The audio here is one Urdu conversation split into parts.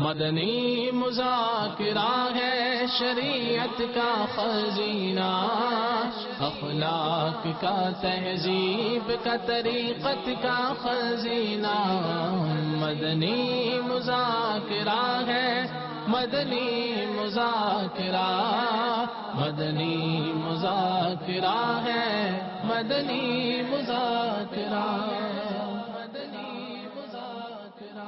مدنی مذاکرہ ہے شریعت کا خزینہ، اخلاق کا تہذیب کا طریقت کا خزینہ، مدنی مذاکرہ ہے، مدنی مذاکرہ، مدنی مذاکرہ ہے، مدنی مذاکرہ، مدنی مذاکرہ۔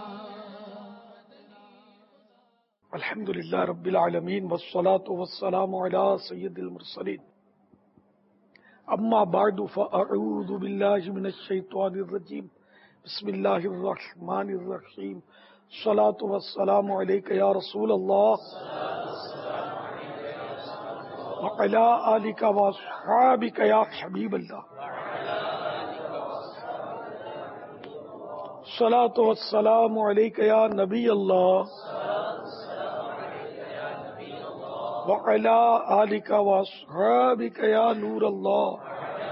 الحمدللہ رب العالمین والصلاة والسلام علی سید المرسلین، اما بعد فاعوذ باللہ من الشیطان الرجیم، بسم اللہ الرحمن الرحیم، الصلاة والسلام علیک یا رسول اللہ وعلی آلک واصحابک یا حبیب اللہ، الصلاة والسلام علیک یا نبی اللہ وعلی آلک واصحابک یا نور اللہ۔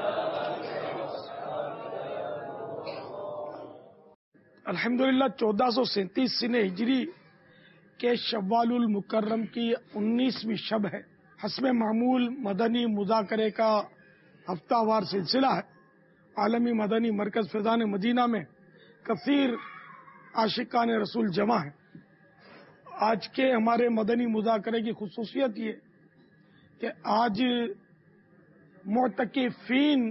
الحمدللہ 1437 سنہ ہجری کے شوال المکرم کی 19ویں شب ہے۔ حسب معمول مدنی مذاکرے کا ہفتہ وار سلسلہ ہے۔ عالمی مدنی مرکز فیضان مدینہ میں کثیر عاشقان رسول جمع ہیں۔ آج کے ہمارے مدنی مذاکرے کی خصوصیت یہ کہ آج معتکفین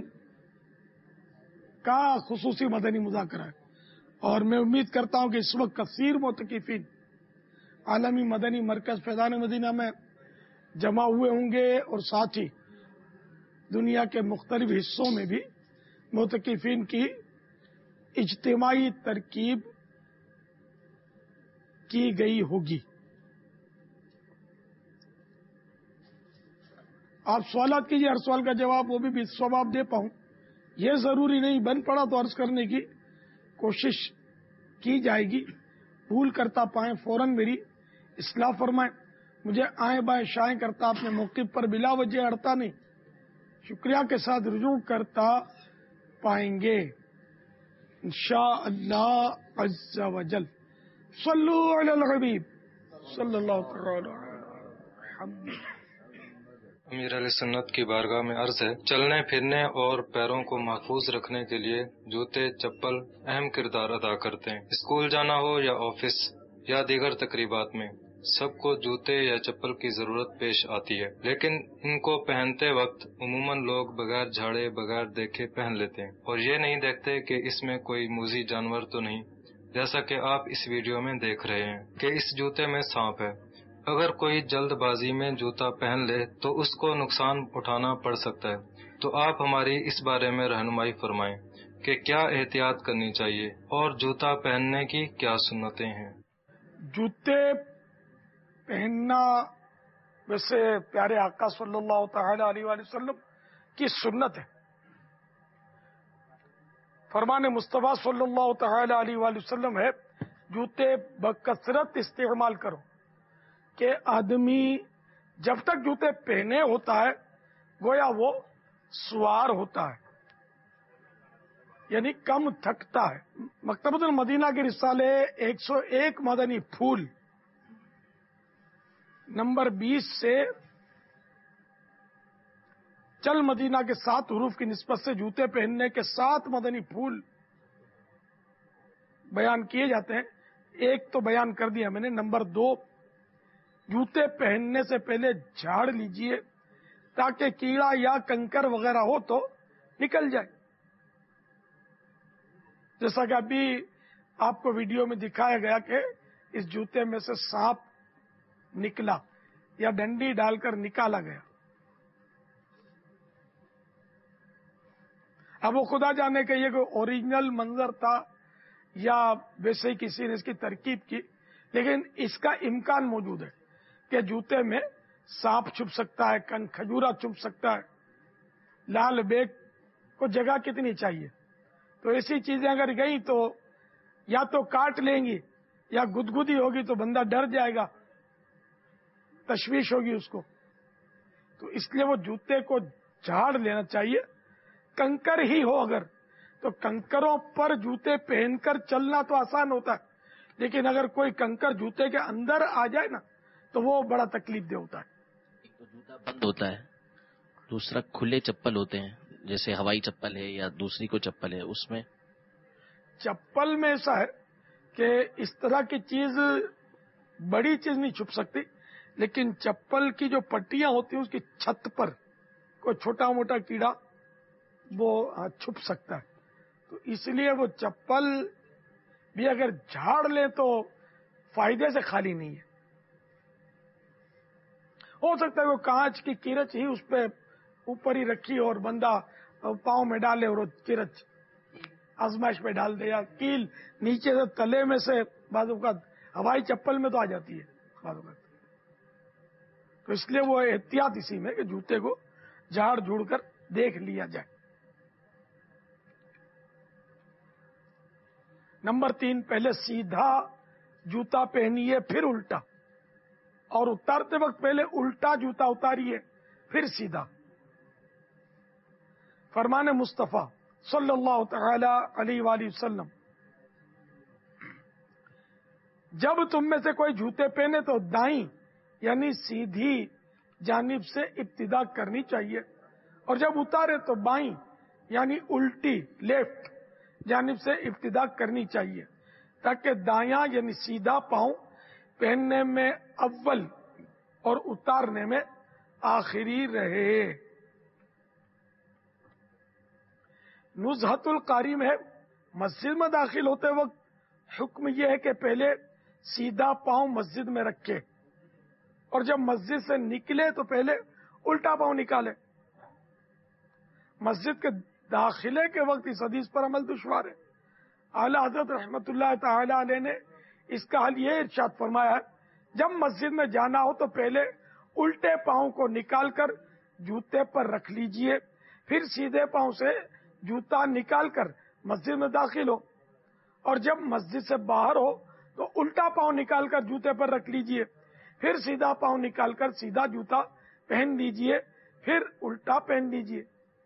کا خصوصی مدنی مذاکرہ ہے، اور میں امید کرتا ہوں کہ اس وقت کثیر معتکفین عالمی مدنی مرکز فیضان مدینہ میں جمع ہوئے ہوں گے، اور ساتھ ہی دنیا کے مختلف حصوں میں بھی معتکفین کی اجتماعی ترکیب کی گئی ہوگی۔ آپ سوالات کیجیے، ہر سوال کا جواب وہ بھی ثواب دے پاؤں یہ ضروری نہیں، بن پڑا تو عرض کرنے کی کوشش کی جائے گی، بھول کرتا پائیں فوراً میری اصلاح فرمائیں، مجھے آئیں بائیں شائیں کرتا اپنے موقف پر بلا وجہ اڑتا نہیں، شکریہ کے ساتھ رجوع کرتا پائیں گے انشاءاللہ عز و جل۔ صلو علی الحبیب صلی اللہ علیہ وسلم۔ امیر علیہ سنت کی بارگاہ میں عرض ہے، چلنے پھرنے اور پیروں کو محفوظ رکھنے کے لیے جوتے چپل اہم کردار ادا کرتے ہیں۔ اسکول جانا ہو یا آفس یا دیگر تقریبات میں سب کو جوتے یا چپل کی ضرورت پیش آتی ہے، لیکن ان کو پہنتے وقت عموماً لوگ بغیر جھاڑے بغیر دیکھے پہن لیتے ہیں، اور یہ نہیں دیکھتے کہ اس میں کوئی موذی جانور تو نہیں، جیسا کہ آپ اس ویڈیو میں دیکھ رہے ہیں کہ اس جوتے میں سانپ ہے۔ اگر کوئی جلد بازی میں جوتا پہن لے تو اس کو نقصان اٹھانا پڑ سکتا ہے، تو آپ ہماری اس بارے میں رہنمائی فرمائیں کہ کیا احتیاط کرنی چاہیے اور جوتا پہننے کی کیا سنتیں ہیں۔ جوتے پہننا ویسے پیارے آقا صلی اللہ تعالی علیہ وآلہ وسلم کی سنت ہے۔ فرمان مصطفیٰ صلی اللہ تعالی علیہ وآلہ وسلم ہے، جوتے بکثرت استعمال کرو، کہ آدمی جب تک جوتے پہنے ہوتا ہے گویا وہ سوار ہوتا ہے، یعنی کم تھکتا ہے۔ مکتبۃ المدینہ کے رسالے 101 مدنی پھول نمبر 20 سے چل مدینہ کے 7 حروف کی نسبت سے جوتے پہننے کے 7 مدنی پھول بیان کیے جاتے ہیں۔ ایک تو بیان کر دیا میں نے، نمبر 2، جوتے پہننے سے پہلے جھاڑ لیجئے تاکہ کیڑا یا کنکر وغیرہ ہو تو نکل جائے، جیسا کہ ابھی آپ کو ویڈیو میں دکھایا گیا کہ اس جوتے میں سے سانپ نکلا یا ڈنڈی ڈال کر نکالا گیا۔ اب وہ خدا جانے کہ یہ کوئی اوریجنل منظر تھا یا ویسے ہی کسی نے اس کی ترکیب کی، لیکن اس کا امکان موجود ہے کہ جوتے میں سانپ چھپ سکتا ہے، کھجورا چھپ سکتا ہے۔ لال بیگ کو جگہ کتنی چاہیے، تو ایسی چیزیں اگر گئی تو یا تو کاٹ لیں گی یا گدگدی ہوگی تو بندہ ڈر جائے گا، تشویش ہوگی اس کو، تو اس لیے وہ جوتے کو جھاڑ لینا چاہیے۔ کنکر ہی ہو اگر تو کنکروں پر جوتے پہن کر چلنا تو آسان ہوتا ہے، لیکن اگر کوئی کنکر جوتے کے اندر آ جائے نا تو وہ بڑا تکلیف دہ ہوتا ہے. ایک تو جوتا بند ہوتا ہے، دوسرا کھلے چپل ہوتے ہیں، جیسے ہوائی چپل ہے یا دوسری کو چپل ہے، اس میں چپل میں ایسا ہے کہ اس طرح کی چیز بڑی چیز نہیں چھپ سکتی، لیکن چپل کی جو پٹیاں ہوتی ہیں اس کی چھت پر کوئی چھوٹا موٹا کیڑا وہ چھپ سکتا ہے. تو اس لیے وہ چپل بھی اگر جھاڑ لیں تو فائدے سے خالی نہیں ہے. ہو سکتا ہے وہ کانچ کی کرچ ہی اس پہ اوپر ہی رکھی اور بندہ پاؤں میں ڈالے اور وہ کرچ آزمائش پہ ڈال دے، یا کیل نیچے سے تلے میں سے بعض اوقات ہوائی چپل میں تو آ جاتی ہے بعض اوقات. تو اس لیے وہ احتیاط اسی میں کہ جوتے کو جھاڑ جھوڑ کر دیکھ لیا جائے. نمبر 3، پہلے سیدھا جوتا پہنیے پھر الٹا، اور اتارتے وقت پہلے الٹا جوتا اتاریے پھر سیدھا. فرمان مصطفیٰ صلی اللہ تعالی علیہ وآلہ وسلم، جب تم میں سے کوئی جوتے پہنے تو دائیں یعنی سیدھی جانب سے ابتدا کرنی چاہیے، اور جب اتارے تو بائیں یعنی الٹی لیفٹ جانب سے ابتدا کرنی چاہیے، تاکہ دایاں یعنی سیدھا پاؤں پہننے میں اول اور اتارنے میں آخری رہے. نزہت القاری میں مسجد میں داخل ہوتے وقت حکم یہ ہے کہ پہلے سیدھا پاؤں مسجد میں رکھے، اور جب مسجد سے نکلے تو پہلے الٹا پاؤں نکالے. مسجد کے داخلے کے وقت اس حدیث پر عمل دشوار ہے. اعلی حضرت رحمت اللہ تعالی علیہ نے اس کا حل یہ ارشاد فرمایا ہے، جب مسجد میں جانا ہو تو پہلے الٹے پاؤں کو نکال کر جوتے پر رکھ لیجئے، پھر سیدھے پاؤں سے جوتا نکال کر مسجد میں داخل ہو، اور جب مسجد سے باہر ہو تو الٹا پاؤں نکال کر جوتے پر رکھ لیجئے، پھر سیدھا پاؤں نکال کر سیدھا جوتا پہن لیجئے، پھر الٹا پہن لیجئے.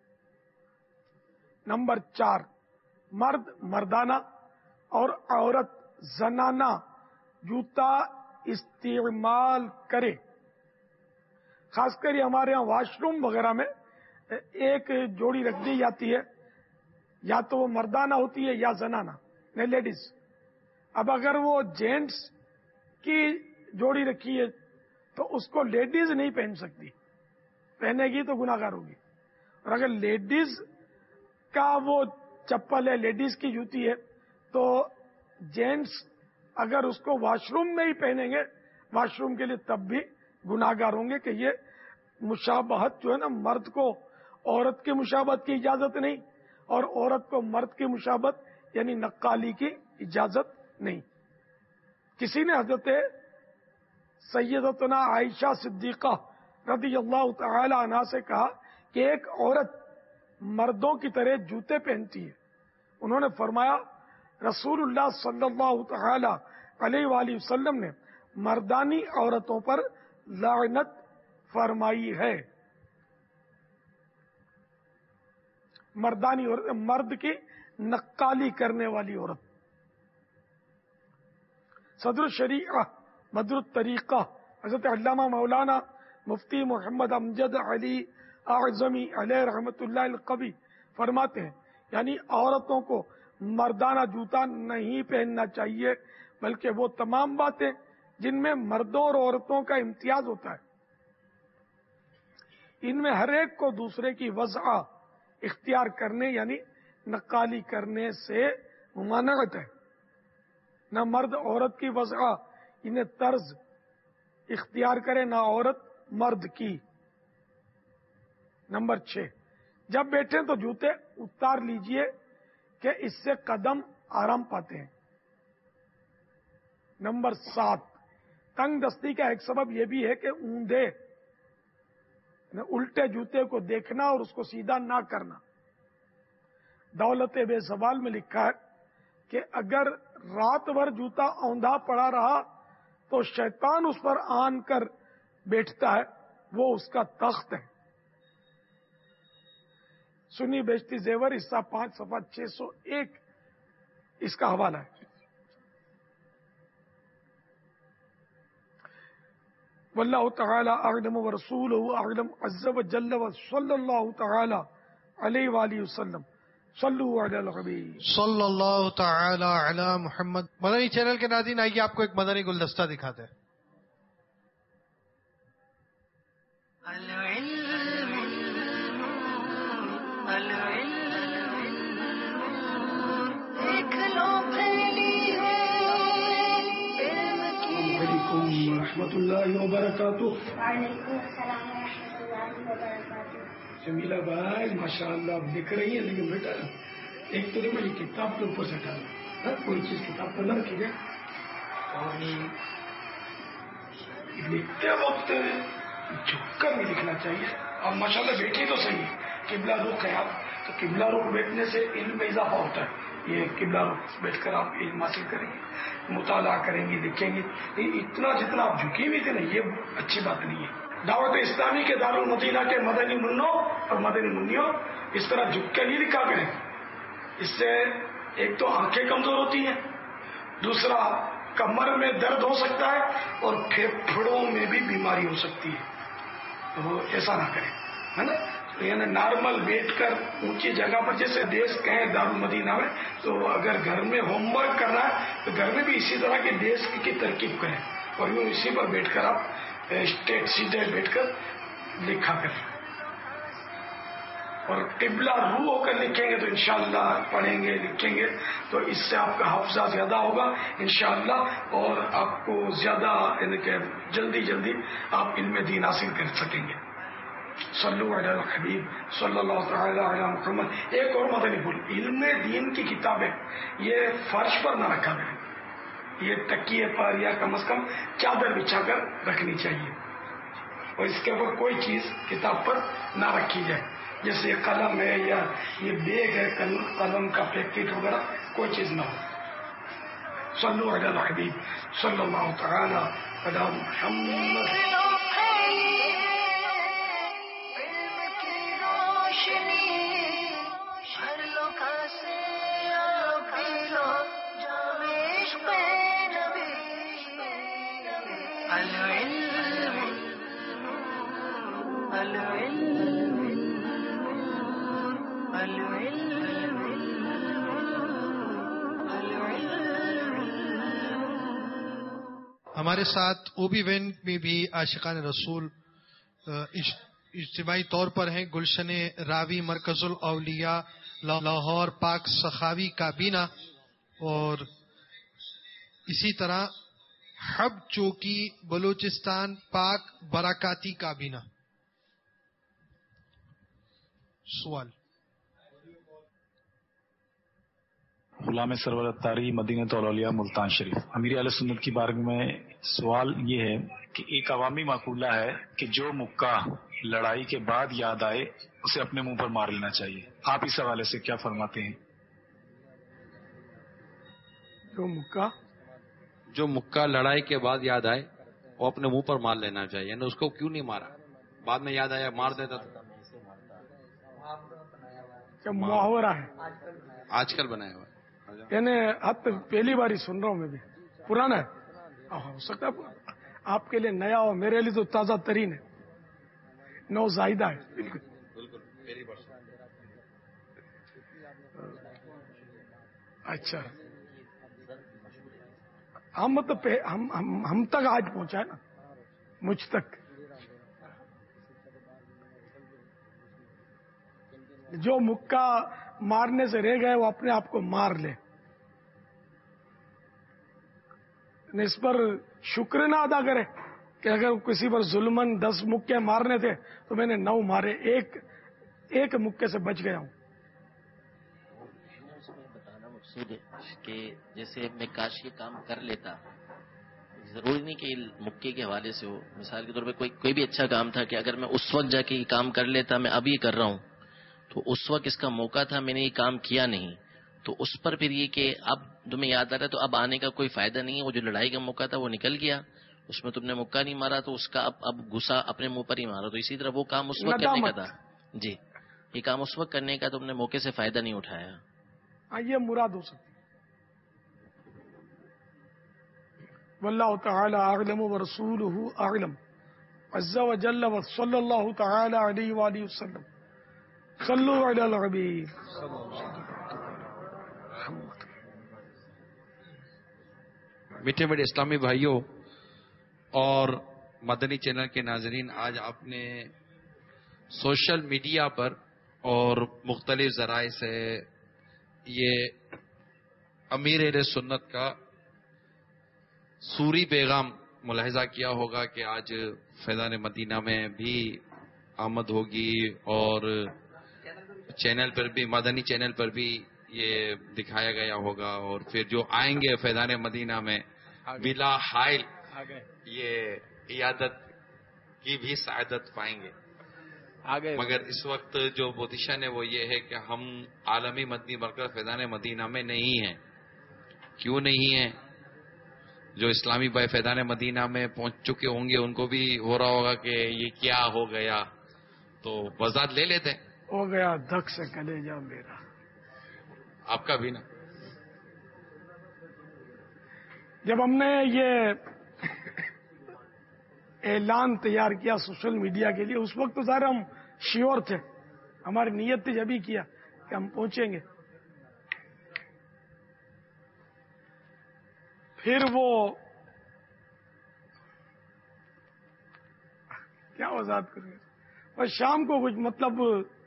نمبر 4، مرد مردانہ اور عورت زنانہ جوتا استعمال کرے. خاص کر یہ ہمارے یہاں واش روم وغیرہ میں ایک جوڑی رکھ دی جاتی ہے، یا تو وہ مردانہ ہوتی ہے یا زنانہ نہیں لیڈیز. اب اگر وہ جینٹس کی جوڑی رکھی ہے تو اس کو لیڈیز نہیں پہن سکتی، پہنے گی تو گناہ گار ہوگی. اور اگر لیڈیز کا وہ چپل ہے، لیڈیز کی جوتی ہے، تو جینٹس اگر اس کو واش روم میں ہی پہنیں گے واش روم کے لیے تب بھی گناہ گار ہوں گے، کہ یہ مشابہت جو ہے نا، مرد کو عورت کی مشابہت کی اجازت نہیں، اور عورت کو مرد کی مشابہت یعنی نقالی کی اجازت نہیں. کسی نے حضرت سیدتنا عائشہ صدیقہ رضی اللہ تعالی عنہا سے کہا کہ ایک عورت مردوں کی طرح جوتے پہنتی ہے. انہوں نے فرمایا رسول اللہ صلی اللہ تعالی علیہ وآلہ وسلم نے مردانی عورتوں پر لعنت فرمائی ہے. مردانی عورت مرد کی نقالی کرنے والی عورت. صدر الشریعہ بدر الطریقہ حضرت علامہ مولانا مفتی محمد امجد علی اعظمی علیہ رحمت اللہ القوی فرماتے ہیں، یعنی عورتوں کو مردانہ جوتا نہیں پہننا چاہیے، بلکہ وہ تمام باتیں جن میں مردوں اور عورتوں کا امتیاز ہوتا ہے، ان میں ہر ایک کو دوسرے کی وضع اختیار کرنے یعنی نقالی کرنے سے ممانعت ہے. نہ مرد عورت کی وضع انہیں طرز اختیار کرے، نہ عورت مرد کی. نمبر 6، جب بیٹھیں تو جوتے اتار لیجئے کہ اس سے قدم آرام پاتے ہیں. نمبر 7، تنگ دستی کا ایک سبب یہ بھی ہے کہ اوندھے الٹے جوتے کو دیکھنا اور اس کو سیدھا نہ کرنا. دولت بے زوال میں لکھا ہے کہ اگر رات بھر جوتا اوندھا پڑا رہا تو شیطان اس پر آن کر بیٹھتا ہے، وہ اس کا تخت ہے. سنی بیشتی زیور حصہ 5 صفحہ 601 اس کا حوالہ ہے. واللہ تعالی اعلم ورسولہ اعلم عز وجل وصلی اللہ تعالی علیہ وآلہ وسلم. صلو علی الحبیب صلی اللہ تعالی علی محمد. مدنی چینل کے ناظرین، آئیے آپ کو ایک مدنی گلدستہ دکھاتے ہیں. ورحمۃ اللہ وبرکاتہ. وعلیکم السلام ورحمۃ اللہ وبرکاتہ. جمیلہ بھائی ماشاء اللہ آپ دکھ رہی ہیں، لیکن بیٹا ایک تو دیکھو یہ کتاب کے اوپر سے ڈالنا، کوئی چیز کتاب پر نہ رکھی جائے، اور لکھتے وقت جھک کر بھی لکھنا چاہیے. اور ماشاء اللہ بیٹھی تو صحیح ہے، قبلہ رخ ہے آپ، تو قبلہ رخ بیٹھنے سے علم میں اضافہ ہوتا ہے. یہ قبلہ رخ بیٹھ کر آپ علم حاصل کریں گے، مطالعہ کریں گے، لکھیں گے. اتنا جتنا آپ جھکی ہوئی تھے نا، یہ اچھی بات نہیں ہے. دعوت اسلامی کے دارالمدینہ کے مدنی منوں اور مدنی منیوں اس طرح جھک کے نہیں لکھا کریں. اس سے ایک تو آنکھیں کمزور ہوتی ہیں، دوسرا کمر میں درد ہو سکتا ہے، اور پھیپھڑوں میں بھی بیماری ہو سکتی ہے. تو ایسا نہ کریں، ہے نا. یعنی نارمل بیٹھ کر اونچی جگہ پر، جیسے دیش کہیں دارالمدینہ میں، تو اگر گھر میں ہوم ورک کرنا ہے تو گھر میں بھی اسی طرح کے دیش کی ترکیب کریں، اور یوں اسی پر بیٹھ کر آپ اسٹیٹ سیدھے بیٹھ کر لکھا کریں. اور قبلہ رو ہو کر لکھیں گے تو انشاءاللہ پڑھیں گے لکھیں گے تو اس سے آپ کا حافظہ زیادہ ہوگا انشاءاللہ، اور آپ کو زیادہ یعنی کہ جلدی آپ علم دین حاصل کر سکیں گے. صلو علی الحبیب صلی اللہ تعالی علی محمد. ایک اور مدنی بول، علم دین کی کتابیں یہ فرش پر نہ رکھا کریں، یہ تکیے پر یا کم از کم چادر بچھا کر رکھنی چاہیے، اور اس کے اوپر کوئی چیز کتاب پر نہ رکھی جائے، جیسے قلم ہے یا یہ بیگ ہے قلم کا پیکٹ وغیرہ، کوئی چیز نہ ہو. صلو علی الحبیب صلی اللہ تعالی علی محمد. ہمارے ساتھ اوبی وین میں بھی عاشقان رسول اجتماعی طور پر ہیں. گلشن راوی مرکز الاولیاء لاہور پاک سخاوی کابینہ، اور اسی طرح حب چوکی بلوچستان پاک برکاتی کابینہ. سوال. غلام سرور اتاری مدینہ الاولیاء ملتان شریف. امیر اہل سنت کی بارگاہ میں سوال یہ ہے کہ ایک عوامی مقولہ ہے کہ جو مکہ لڑائی کے بعد یاد آئے اسے اپنے منہ پر مار لینا چاہیے. آپ اس حوالے سے کیا فرماتے ہیں؟ جو مکہ لڑائی کے بعد یاد آئے وہ اپنے منہ پر مار لینا چاہیے. یعنی اس کو کیوں نہیں مارا؟ بعد میں یاد آیا مار دیتا. تو محاورہ ہے آج کل بنایا ہوا، یعنی حد پہلی بار ہی سن رہا ہوں میں بھی. پرانا ہے، ہو سکتا ہے آپ کے لیے نیا ہو، میرے لیے تو تازہ ترین ہے، نو زائدہ ہے. بالکل اچھا. ہم مطلب ہم تک آج پہنچا ہے نا، مجھ تک. جو مکہ مارنے سے رہ گئے وہ اپنے آپ کو مار لے، اس پر شکر نہ ادا کرے کہ اگر کسی پر ظلمن 10 مکے مارنے تھے تو میں نے 9 مارے، ایک مکے سے بچ گیا ہوں. بتانا مقصود ہے کہ جیسے میں کاش یہ کام کر لیتا، ضروری نہیں کہ مکے کے حوالے سے ہو. مثال کے طور پہ کوئی بھی اچھا کام تھا کہ اگر میں اس وقت جا کے یہ کام کر لیتا، میں اب یہ کر رہا ہوں تو اس وقت اس کا موقع تھا، میں نے یہ کام کیا نہیں، تو اس پر پھر یہ کہ اب تمہیں یاد آ رہا ہے تو اب آنے کا کوئی فائدہ نہیں ہے. وہ جو لڑائی کا موقع تھا وہ نکل گیا، اس میں تم نے مکہ نہیں مارا تو اس کا اب غصہ اپنے منہ پر ہی مارا. تو اسی طرح وہ کام اس وقت کرنے کا تھا. جی، یہ کام اس وقت کرنے کا تم نے موقع سے فائدہ نہیں اٹھایا. یہ مراد ہو سکتی. واللہ تعالی اعلم ورسولہ اعلم. عز و جل و صلی اللہ تعالی علیہ وآلہ وسلم. صلو علی الحبیب. میٹھے میٹھے اسلامی بھائیوں اور مدنی چینل کے ناظرین، آج آپ نے سوشل میڈیا پر اور مختلف ذرائع سے یہ امیر اہل سنت کا سوری پیغام ملاحظہ کیا ہوگا کہ آج فیضان مدینہ میں بھی آمد ہوگی اور چینل پر بھی، مدنی چینل پر بھی یہ دکھایا گیا ہوگا، اور پھر جو آئیں گے فیضان مدینہ میں بلا حائل یہ عیادت کی بھی سعادت پائیں گے. مگر اس وقت جو پوزیشن ہے وہ یہ ہے کہ ہم عالمی مدنی مرکز فیضان مدینہ میں نہیں ہیں. کیوں نہیں ہیں؟ جو اسلامی بھائی فیضان مدینہ میں پہنچ چکے ہوں گے ان کو بھی ہو رہا ہوگا کہ یہ کیا ہو گیا، تو وضاحت لے لیتے ہیں. ہو گیا دھک سے کلیجہ میرا. آپ کا بھی نا. جب ہم نے یہ اعلان تیار کیا سوشل میڈیا کے لیے، اس وقت تو ظاہر ہم شیور تھے، ہماری نیت تھی جب ہی کیا کہ ہم پہنچیں گے. پھر وہ کیا وضاحت کریں گے، اور شام کو کچھ مطلب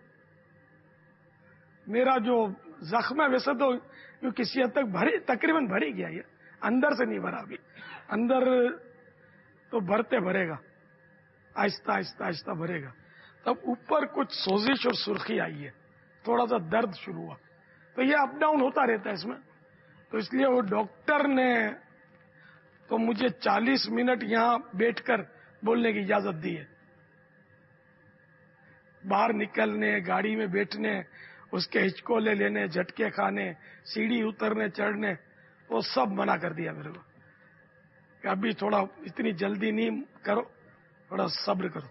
میرا جو زخم ہے ویسے تو کسی حد تک تقریباً بھر ہی گیا، یہ اندر سے نہیں بھرا. ابھی اندر تو بھرتے بھرے گا، آہستہ آہستہ آہستہ بھرے گا. تب اوپر کچھ سوزش اور سرخی آئی ہے، تھوڑا سا درد شروع ہوا. تو یہ اپ ڈاؤن ہوتا رہتا ہے اس میں، تو اس لیے وہ ڈاکٹر نے تو مجھے 40 منٹ یہاں بیٹھ کر بولنے کی اجازت دی ہے. باہر نکلنے، گاڑی میں بیٹھنے، اس کے ہچکولے لینے، جھٹکے کھانے، سیڑھی اترنے چڑھنے، وہ سب منع کر دیا میرے کو کہ ابھی تھوڑا اتنی جلدی نہیں کرو، تھوڑا صبر کرو.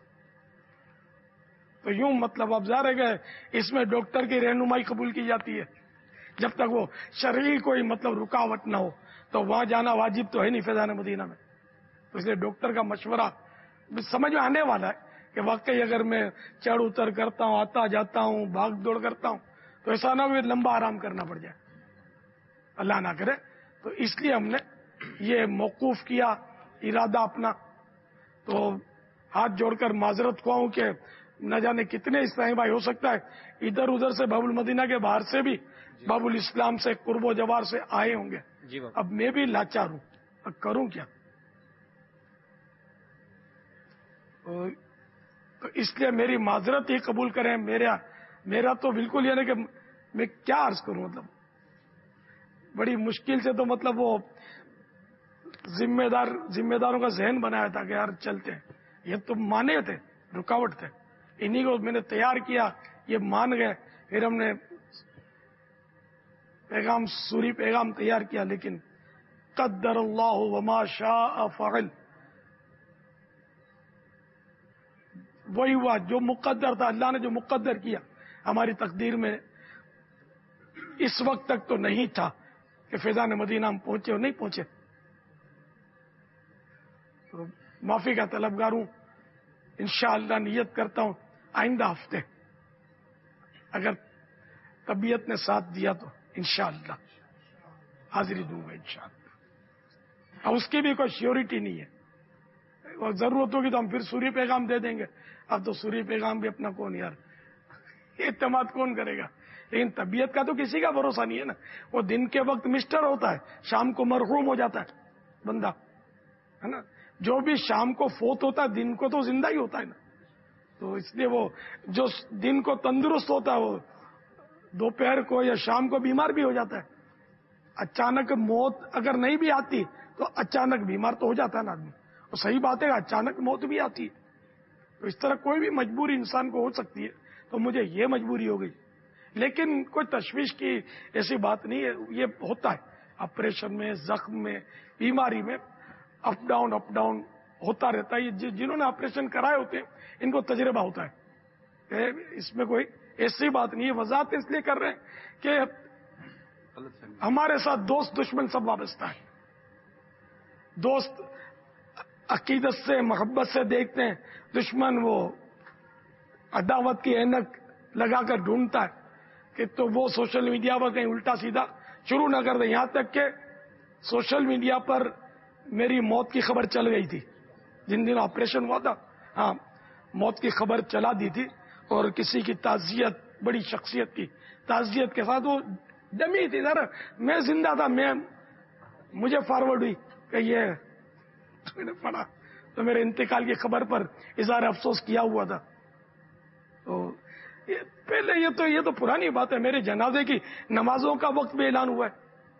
تو یوں مطلب اب ظاہر ہے کہ اس میں ڈاکٹر کی رہنمائی قبول کی جاتی ہے. جب تک وہ شرعی کوئی مطلب رکاوٹ نہ ہو تو وہاں جانا واجب تو ہے نہیں فیضان مدینہ میں. تو اس لیے ڈاکٹر کا مشورہ سمجھ میں آنے والا ہے کہ واقعی اگر میں چڑھ اتر کرتا ہوں، آتا جاتا ہوں، بھاگ دوڑ کرتا ہوں، تو ایسا نہ ہو لمبا آرام کرنا پڑ جائے، اللہ نہ کرے. تو اس لیے ہم نے یہ موقوف کیا ارادہ اپنا. تو ہاتھ جوڑ کر معذرت خواہ ہوں کہ نہ جانے کتنے اسلامی بھائی ہو سکتا ہے ادھر ادھر سے باب المدینہ کے باہر سے بھی باب الاسلام سے قرب و جوار سے آئے ہوں گے. اب میں بھی لاچار ہوں، اب کروں کیا؟ تو اس لیے میری معذرت ہی قبول کریں. میرا تو بالکل یہ نہیں کہ میں کیا عرض کروں، مطلب بڑی مشکل سے تو مطلب وہ ذمہ داروں کا ذہن بنایا تھا کہ یار چلتے ہیں. یہ تو مانے تھے، رکاوٹ تھے، انہی کو میں نے تیار کیا، یہ مان گئے. پھر ہم نے سوری پیغام تیار کیا، لیکن قدر اللہ وما شاء فعل، وہی ہوا جو مقدر تھا. اللہ نے جو مقدر کیا ہماری تقدیر میں اس وقت تک تو نہیں تھا کہ فیضان مدینہ ہم پہنچے اور نہیں پہنچے. تو معافی کا طلبگار ہوں. انشاءاللہ نیت کرتا ہوں آئندہ ہفتے اگر طبیعت نے ساتھ دیا تو انشاءاللہ حاضری دوں گا انشاءاللہ. اب اس کی بھی کوئی شیورٹی نہیں ہے، اور ضرورت ہوگی تو ہم پھر سوری پیغام دے دیں گے. اب تو سوری پیغام بھی اپنا کون یار اعتماد کون کرے گا. لیکن طبیعت کا تو کسی کا بھروسہ نہیں ہے نا. وہ دن کے وقت مسٹر ہوتا ہے، شام کو مرحوم ہو جاتا ہے بندہ، ہے نا. جو بھی شام کو فوت ہوتا ہے دن کو تو زندہ ہی ہوتا ہے نا. تو اس لیے وہ جو دن کو تندرست ہوتا ہے وہ دوپہر کو یا شام کو بیمار بھی ہو جاتا ہے. اچانک موت اگر نہیں بھی آتی تو اچانک بیمار تو ہو جاتا ہے نا آدمی. اور صحیح بات ہے اچانک موت بھی آتی ہے. تو اس طرح کوئی بھی مجبوری انسان کو ہو سکتی ہے. تو مجھے یہ مجبوری ہو گئی، لیکن کوئی تشویش کی ایسی بات نہیں ہے. یہ ہوتا ہے آپریشن میں، زخم میں، بیماری میں، اپ ڈاؤن ہوتا رہتا ہے. جنہوں نے آپریشن کرائے ہوتے ہیں ان کو تجربہ ہوتا ہے. اس میں کوئی ایسی بات نہیں ہے. وضاحت اس لیے کر رہے ہیں کہ ہمارے ساتھ دوست دشمن سب وابستہ ہے. دوست عقیدت سے محبت سے دیکھتے ہیں، دشمن وہ عداوت کی اینک لگا کر ڈھونڈتا ہے کہ تو وہ سوشل میڈیا پر کہیں الٹا سیدھا شروع نہ کر دیں. یہاں تک کہ سوشل میڈیا پر میری موت کی خبر چل گئی تھی جن دن آپریشن ہوا تھا. ہاں، موت کی خبر چلا دی تھی اور کسی کی تعزیت، بڑی شخصیت کی تعزیت کے ساتھ وہ جمی تھی. ذرا میں زندہ تھا، مجھے فارورڈ ہوئی کہ یہ میں نے پڑھا تو میرے انتقال کی خبر پر اظہار افسوس کیا ہوا تھا. تو پہلے یہ تو پرانی بات ہے. میرے جنازے کی نمازوں کا وقت بھی اعلان ہوا ہے.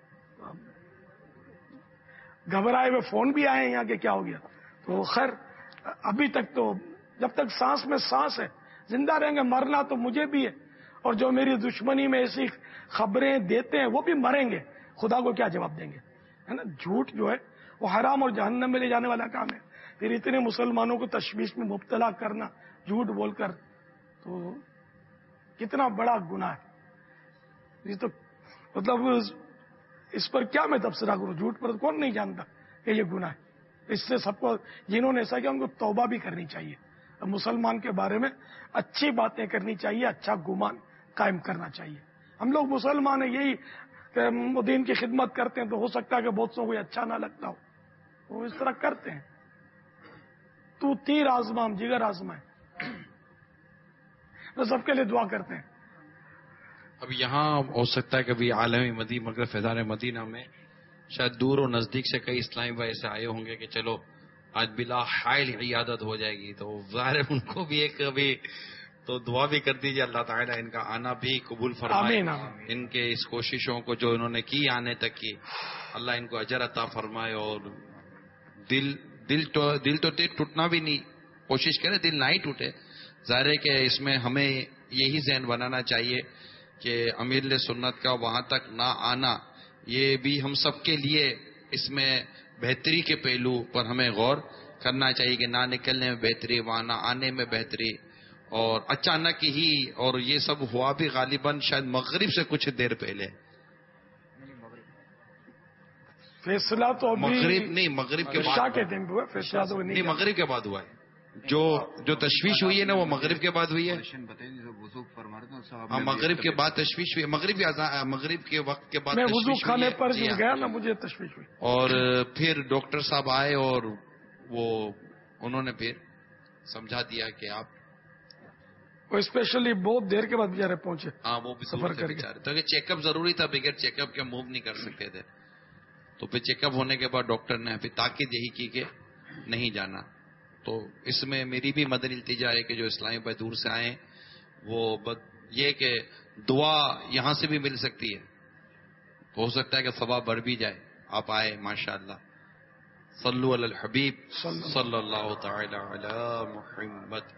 گھبرائے ہوئے فون بھی آئے ہیں یہاں کہ کیا ہو گیا. تو خیر ابھی تک تو جب تک سانس میں سانس ہے زندہ رہیں گے. مرنا تو مجھے بھی ہے، اور جو میری دشمنی میں ایسی خبریں دیتے ہیں وہ بھی مریں گے. خدا کو کیا جواب دیں گے؟ ہے نا. جھوٹ جو ہے وہ حرام اور جہنم میں لے جانے والا کام ہے. پھر اتنے مسلمانوں کو تشویش میں مبتلا کرنا جھوٹ بول کر، تو کتنا بڑا گناہ ہے. یہ تو مطلب اس پر کیا میں تبصرہ کروں؟ جھوٹ پر کون نہیں جانتا کہ یہ گناہ ہے. اس سے سب کو، جنہوں نے ایسا کیا ان کو توبہ بھی کرنی چاہیے. مسلمان کے بارے میں اچھی باتیں کرنی چاہیے، اچھا گمان قائم کرنا چاہیے. ہم لوگ مسلمان ہیں، یہی کہ وہ دین کی خدمت کرتے ہیں، تو ہو سکتا ہے کہ بہت سو کو اچھا نہ لگتا ہو، وہ اس طرح کرتے ہیں. تو تیر آزما ہم جگر آزمائیں. تو سب کے لیے دعا کرتے ہیں. اب یہاں ہو سکتا ہے کبھی عالمی مدی مگر فیضان مدینہ میں شاید دور و نزدیک سے کئی اسلامی بھائی ایسے آئے ہوں گے کہ چلو آج بلا حائل عیادت ہو جائے گی، تو ظاہر ہے ان کو بھی ایک ابھی تو دعا بھی کر دیجیے اللہ تعالیٰ ان کا آنا بھی قبول فرمائے. آمین آمین. ان کے اس کوششوں کو جو انہوں نے کی آنے تک کی، اللہ ان کو اجر عطا فرمائے. اور دل تو ٹوٹنا بھی نہیں، کوشش کرے دل نہ ہی ٹوٹے. ظاہر ہے کہ اس میں ہمیں یہی ذہن بنانا چاہیے کہ امیر سنت کا وہاں تک نہ آنا، یہ بھی ہم سب کے لیے اس میں بہتری کے پہلو پر ہمیں غور کرنا چاہیے کہ نہ نکلنے میں بہتری، وہاں نہ آنے میں بہتری. اور اچانک ہی، اور یہ سب ہوا بھی غالباً شاید مغرب سے کچھ دیر پہلے. فیصلہ تو مغرب نہیں، مغرب کے بعد کے دن ہوا. فیصلہ تو نہیں، مغرب کے بعد ہوا ہے. جو تشویش ہوئی ہے نا وہ مغرب کے بعد ہوئی ہے. ہاں، مغرب کے بعد تشویش ہوئی، مغرب کے وقت کے بعد میں وضو تشویش خانے ہوئی ہے. پر جی جب ہاں. گیا نا مجھے تشویش ہوئی. اور پھر ڈاکٹر صاحب آئے اور وہ انہوں نے پھر سمجھا دیا کہ آپ، وہ اسپیشلی بہت دیر کے بعد بیچارے پہنچے. ہاں وہ بھی سفر کر کے. بیچارے تو چیک اپ ضروری تھا، بغیر چیک اپ کے موو نہیں کر سکتے تھے. تو پھر چیک اپ ہونے کے بعد ڈاکٹر نے پھر تاکید یہی کی کہ نہیں جانا. تو اس میں میری بھی مدنی التجا ہے کہ جو اسلامی بھائی دور سے آئیں وہ یہ کہ دعا یہاں سے بھی مل سکتی ہے، ہو سکتا ہے کہ ثواب بڑھ بھی جائے. آپ آئے ماشاءاللہ. صلو علی الحبیب صلی اللہ تعالی علی محمد.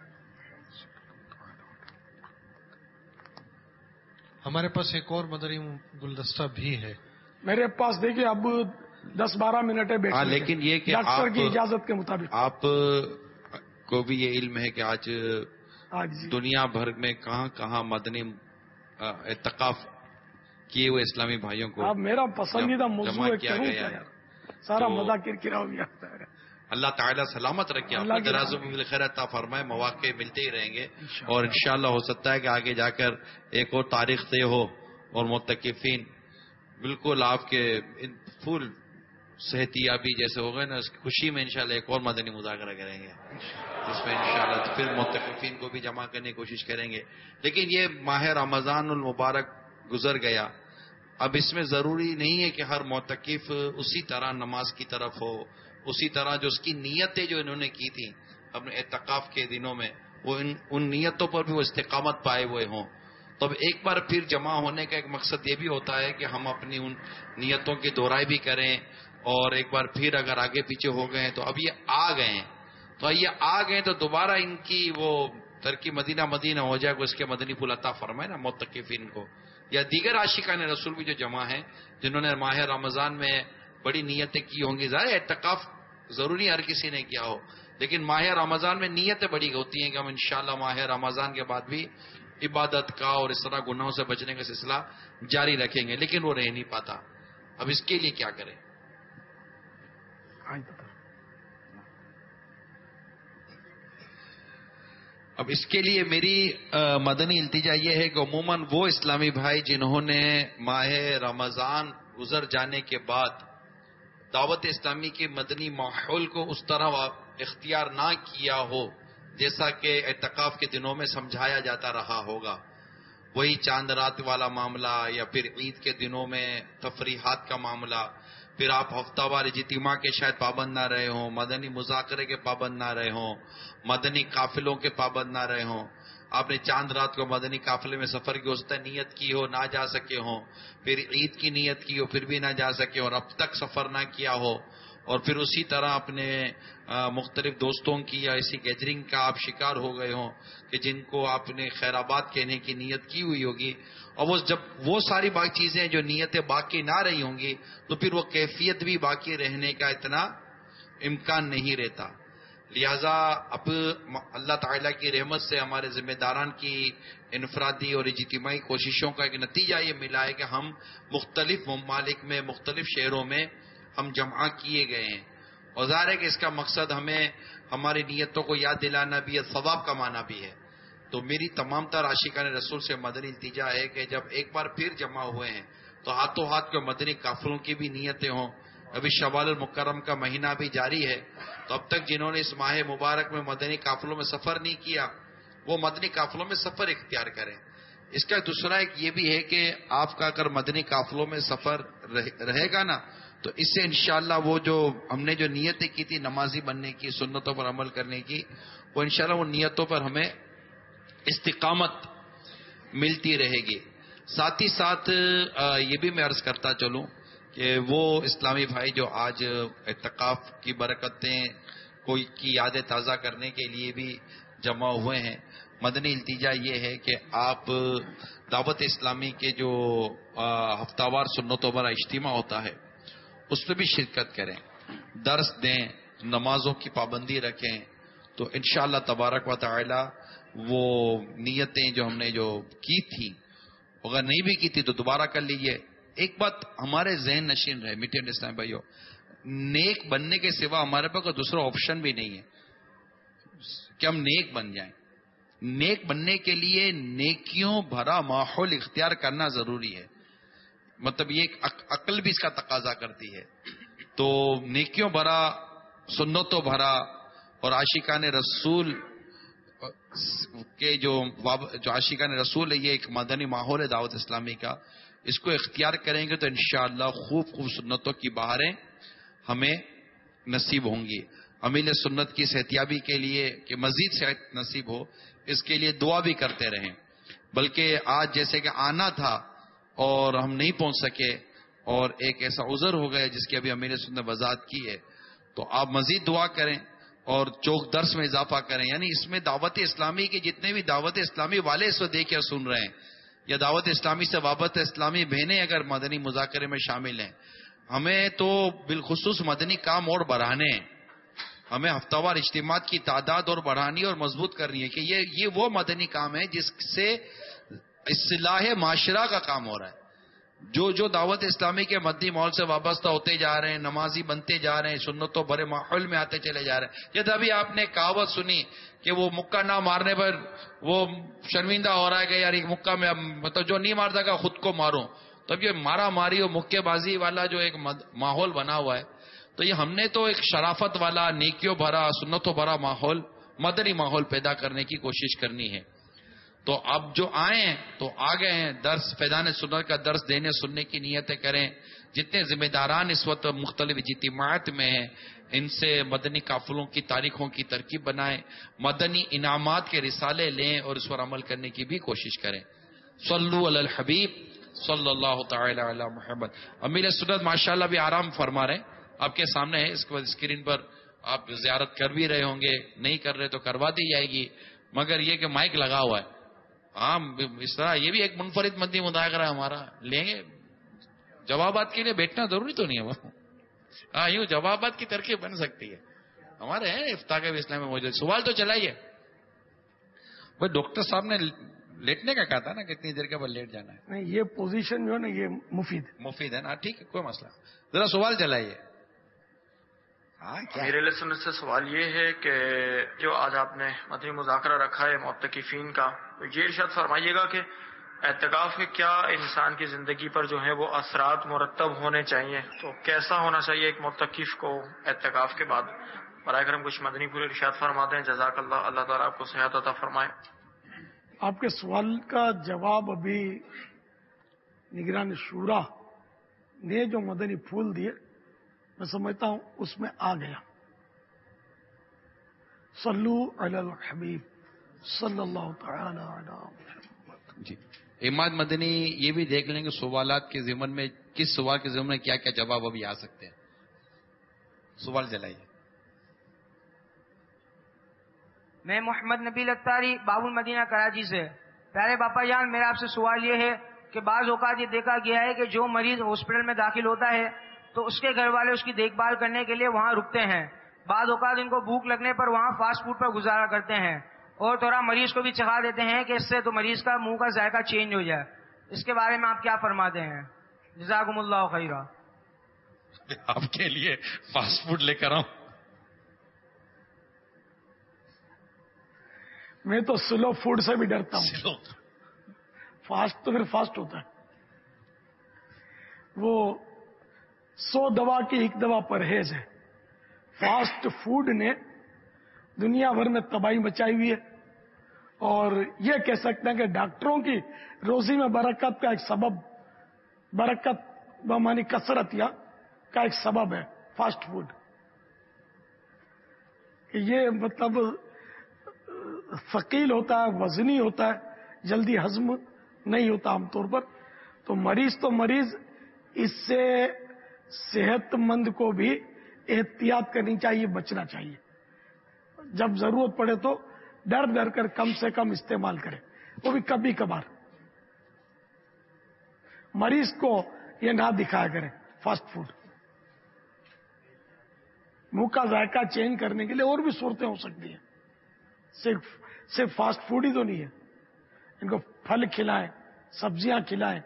ہمارے پاس ایک اور مدنی گلدستہ بھی ہے. میرے پاس دیکھیے اب 10-12 منٹ ہے بیٹھنے کے. لیکن یہ کہ ڈاکٹر کی اجازت کے مطابق آپ کو بھی یہ علم ہے کہ آج دنیا بھر میں کہاں کہاں مدنی اعتکاف کیے ہوئے اسلامی بھائیوں کو اب میرا پسندیدہ موضوع ہے، کیا کروں گیا کیا یار؟ سارا مزہ کرکرا ہو گیا. اللہ تعالیٰ سلامت رکھے، آپ کو درازوں میں بالخیر عطا فرمائے. مواقع ملتے ہی رہیں گے اور انشاءاللہ ہو سکتا ہے کہ آگے جا کر ایک اور تاریخ طے ہو اور معتکفین بالکل آپ کے پھول صحت یابی جیسے ہو گئے نا، اس خوشی میں انشاءاللہ ایک اور مدنی مذاکرہ کریں گے جس میں انشاءاللہ پھر معتکفین کو بھی جمع کرنے کی کوشش کریں گے. لیکن یہ ماہ رمضان المبارک گزر گیا، اب اس میں ضروری نہیں ہے کہ ہر معتکف اسی طرح نماز کی طرف ہو، اسی طرح جو اس کی نیتیں جو انہوں نے کی تھیں اپنے اعتکاف کے دنوں میں، وہ ان نیتوں پر بھی وہ استقامت پائے ہوئے ہوں. تو اب ایک بار پھر جمع ہونے کا ایک مقصد یہ بھی ہوتا ہے کہ ہم اپنی ان نیتوں کی دہرائی بھی کریں، اور ایک بار پھر اگر آگے پیچھے ہو گئے ہیں تو اب یہ آ گئے ہیں، تو یہ آ گئے تو دوبارہ ان کی وہ ترکی مدینہ مدینہ ہو جائے، کو اس کے مدنی پھول عطا فرمائے نا معتکفین کو، یا دیگر عاشقان رسول بھی جو جمع ہیں جنہوں نے ماہ رمضان میں بڑی نیتیں کی ہوں گی. ظاہر اعتکاف ضروری ہر کسی نے کیا ہو، لیکن ماہ رمضان میں نیتیں بڑی ہوتی ہیں کہ ہم انشاءاللہ ماہ رمضان کے بعد بھی عبادت کا اور اس طرح گناہوں سے بچنے کا سلسلہ جاری رکھیں گے، لیکن وہ رہ نہیں پاتا. اب اس کے لیے کیا کریں؟ اب اس کے لیے میری مدنی التجا یہ ہے کہ عموماً وہ اسلامی بھائی جنہوں نے ماہ رمضان گزر جانے کے بعد دعوت اسلامی کے مدنی ماحول کو اس طرح اختیار نہ کیا ہو جیسا کہ اعتکاف کے دنوں میں سمجھایا جاتا رہا ہوگا، وہی چاند رات والا معاملہ یا پھر عید کے دنوں میں تفریحات کا معاملہ، پھر آپ ہفتہ وار اجتماع کے شاید پابند نہ رہے ہوں، مدنی مذاکرے کے پابند نہ رہے ہوں، مدنی قافلوں کے پابند نہ رہے ہوں، آپ نے چاند رات کو مدنی قافلے میں سفر کی اس طرح نیت کی ہو، نہ جا سکے ہوں، پھر عید کی نیت کی ہو پھر بھی نہ جا سکے اور اب تک سفر نہ کیا ہو، اور پھر اسی طرح اپنے مختلف دوستوں کی یا ایسی گیدرنگ کا آپ شکار ہو گئے ہوں کہ جن کو آپ نے خیر آباد کہنے کی نیت کی ہوئی ہوگی، اور وہ جب وہ ساری باقی چیزیں جو نیتیں باقی نہ رہی ہوں گی تو پھر وہ کیفیت بھی باقی رہنے کا اتنا امکان نہیں رہتا. لہذا اب اللہ تعالیٰ کی رحمت سے ہمارے ذمہ داران کی انفرادی اور اجتماعی کوششوں کا ایک نتیجہ یہ ملا ہے کہ ہم مختلف ممالک میں مختلف شہروں میں ہم جمع کیے گئے ہیں، اور ظاہر ہے کہ اس کا مقصد ہمیں ہماری نیتوں کو یاد دلانا بھی ہے، ثواب کمانا بھی ہے. تو میری تمام تر عاشقان رسول سے مدنی التجا ہے کہ جب ایک بار پھر جمع ہوئے ہیں تو ہاتھوں ہاتھ کے مدنی قافلوں کی بھی نیتیں ہوں. ابھی شوال المکرم کا مہینہ بھی جاری ہے، تو اب تک جنہوں نے اس ماہ مبارک میں مدنی قافلوں میں سفر نہیں کیا وہ مدنی قافلوں میں سفر اختیار کریں. اس کا دوسرا ایک یہ بھی ہے کہ آپ کا اگر مدنی قافلوں میں سفر رہے گا نا تو اس سے انشاءاللہ وہ جو ہم نے جو نیتیں کی تھی نمازی بننے کی، سنتوں پر عمل کرنے کی، وہ انشاءاللہ ان نیتوں پر ہمیں استقامت ملتی رہے گی. ساتھ ہی ساتھ یہ بھی میں عرض کرتا چلوں کہ وہ اسلامی بھائی جو آج اعتکاف کی برکتیں کوئی کی یادیں تازہ کرنے کے لیے بھی جمع ہوئے ہیں، مدنی التجا یہ ہے کہ آپ دعوت اسلامی کے جو ہفتہ وار سنتوں پر اجتماع ہوتا ہے اس میں بھی شرکت کریں، درس دیں، نمازوں کی پابندی رکھیں، تو انشاءاللہ تبارک و تعالی وہ نیتیں جو ہم نے جو کی تھی اگر نہیں بھی کی تھی تو دوبارہ کر لیجئے. ایک بات ہمارے ذہن نشین رہے میٹھے اسلام بھائیو، نیک بننے کے سوا ہمارے پاس کوئی دوسرا آپشن بھی نہیں ہے کہ ہم نیک بن جائیں. نیک بننے کے لیے نیکیوں بھرا ماحول اختیار کرنا ضروری ہے، مطلب یہ ایک عقل بھی اس کا تقاضا کرتی ہے. تو نیکیوں بھرا، سنتوں بھرا اور عاشقان رسول کے جو عاشقان رسول ہے، یہ ایک مدنی ماحول ہے دعوت اسلامی کا، اس کو اختیار کریں گے تو انشاءاللہ خوب سنتوں کی بہاریں ہمیں نصیب ہوں گی. امیل سنت کی صحتیابی کے لیے کہ مزید صحت نصیب ہو اس کے لیے دعا بھی کرتے رہیں. بلکہ آج جیسے کہ آنا تھا اور ہم نہیں پہنچ سکے اور ایک ایسا عذر ہو گیا جس کی ابھی امیل سنت نے وضاحت کی ہے، تو آپ مزید دعا کریں اور چوک درس میں اضافہ کریں. یعنی اس میں دعوت اسلامی کے جتنے بھی دعوت اسلامی والے اس وقت دیکھ کر سن رہے ہیں یا دعوت اسلامی سے وابستہ اسلامی بہنیں اگر مدنی مذاکرے میں شامل ہیں، ہمیں تو بالخصوص مدنی کام اور بڑھانے ہیں. ہمیں ہفتہ وار اجتماعات کی تعداد اور بڑھانی اور مضبوط کرنی ہے کہ یہ وہ مدنی کام ہے جس سے اصلاح معاشرہ کا کام ہو رہا ہے. جو دعوت اسلامی کے مدنی ماحول سے وابستہ ہوتے جا رہے ہیں، نمازی بنتے جا رہے ہیں، سنتوں بھرے ماحول میں آتے چلے جا رہے ہیں. جیسے ابھی آپ نے کہاوت سنی کہ وہ مکہ نہ مارنے پر وہ شرمندہ ہو رہا ہے کہ یار ایک مکہ میں مطلب جو نہیں مار سکا خود کو مارو. تو اب یہ مارا ماری اور مکے بازی والا جو ایک ماحول بنا ہوا ہے، تو یہ ہم نے تو ایک شرافت والا، نیکیوں بھرا، سنتوں بھرا ماحول، مدنی ماحول پیدا کرنے کی کوشش کرنی ہے. تو اب جو آئے ہیں تو آ گئے ہیں، درس فیضان سنت کا درس دینے سننے کی نیتیں کریں. جتنے ذمہ داران اس وقت مختلف اجتماعات میں ہیں ان سے مدنی قافلوں کی تاریخوں کی ترکیب بنائیں، مدنی انعامات کے رسالے لیں اور اس پر عمل کرنے کی بھی کوشش کریں. صلو علی الحبیب صلی اللہ تعالی علی محمد. امیر سنت ماشاءاللہ بھی آرام فرما رہے ہیں، آپ کے سامنے ہے، اس کے بعد اسکرین پر آپ زیارت کر بھی رہے ہوں گے، نہیں کر رہے تو کروا دی جائے گی. مگر یہ کہ مائک لگا ہوا ہے، ہاں اس طرح یہ بھی ایک منفرد مدنی مذاکرہ ہمارا لیں گے. جوابات کے لیے بیٹھنا ضروری تو نہیں ہے وہ، ہاں یوں جوابات کی ترکیب بن سکتی ہے. ہمارے ہیں افتاح کے اسلام میں موجود. سوال تو چلائیے. وہ ڈاکٹر صاحب نے لیٹنے کا کہا تھا نا، کتنی دیر کے بعد لیٹ جانا ہے. نہیں، یہ پوزیشن جو ہے نا یہ مفید ہے نا، ٹھیک ہے کوئی مسئلہ. ذرا سوال چلائیے. میرے علیہ سنت سے سوال یہ ہے کہ جو آج آپ نے مدنی مذاکرہ رکھا ہے معتکفین کا، تو یہ ارشاد فرمائیے گا کہ اعتکاف کے کیا انسان کی زندگی پر جو ہے وہ اثرات مرتب ہونے چاہیے، تو کیسا ہونا چاہیے ایک معتکف کو اعتکاف کے بعد؟ برائے کرم کچھ مدنی پھول ارشاد فرما دیں، جزاک اللہ، اللہ تعالیٰ آپ کو صحت عطا فرمائے۔ آپ کے سوال کا جواب ابھی نگران شورا نے جو مدنی پھول دیے میں سمجھتا ہوں اس میں آ گیا۔ صلو علی الحبیب صلی اللہ تعالی علی محمد۔ جی اماد مدنی یہ بھی دیکھ لیں کہ سوالات کے ضمن میں کس سوال کے ضمن میں کیا کیا جواب ابھی آ سکتے ہیں، سوال جلائیے۔ میں محمد نبیل اختاری باب المدینہ کراچی سے۔ پیارے باپا جان، میرا آپ سے سوال یہ ہے کہ بعض اوقات یہ دیکھا گیا ہے کہ جو مریض ہاسپٹل میں داخل ہوتا ہے تو اس کے گھر والے اس کی دیکھ بھال کرنے کے لیے وہاں رکتے ہیں، بعض اوقات ان کو بھوک لگنے پر وہاں فاسٹ فوڈ پر گزارا کرتے ہیں اور تھوڑا مریض کو بھی چکھا دیتے ہیں کہ اس سے تو مریض کا منہ کا ذائقہ چینج ہو جائے، اس کے بارے میں آپ کیا فرماتے ہیں؟ جزاکم اللہ خیرہ۔ آپ کے لیے فاسٹ فوڈ لے کر آؤں؟ میں تو سلو فوڈ سے بھی ڈرتا ہوں، فاسٹ تو پھر فاسٹ ہوتا ہے۔ وہ 100 دوا کی ایک دوا پرہیز ہے۔ فاسٹ فوڈ نے دنیا بھر میں تباہی مچائی ہوئی ہے، اور یہ کہہ سکتے ہیں کہ ڈاکٹروں کی روزی میں برکت کا ایک سبب، برکت بمانی کثرت یا کا ایک سبب ہے فاسٹ فوڈ۔ یہ مطلب ثقیل ہوتا ہے، وزنی ہوتا ہے، جلدی ہضم نہیں ہوتا عام طور پر، تو مریض اس سے صحت مند کو بھی احتیاط کرنی چاہیے، بچنا چاہیے، جب ضرورت پڑے تو ڈر کر کم سے کم استعمال کرے، وہ بھی کبھی کبھار۔ مریض کو یہ نہ دکھایا کرے فاسٹ فوڈ۔ منہ کا ذائقہ چینج کرنے کے لیے اور بھی صورتیں ہو سکتی ہیں، صرف فاسٹ فوڈ ہی تو نہیں ہے۔ ان کو پھل کھلائیں، سبزیاں کھلائیں۔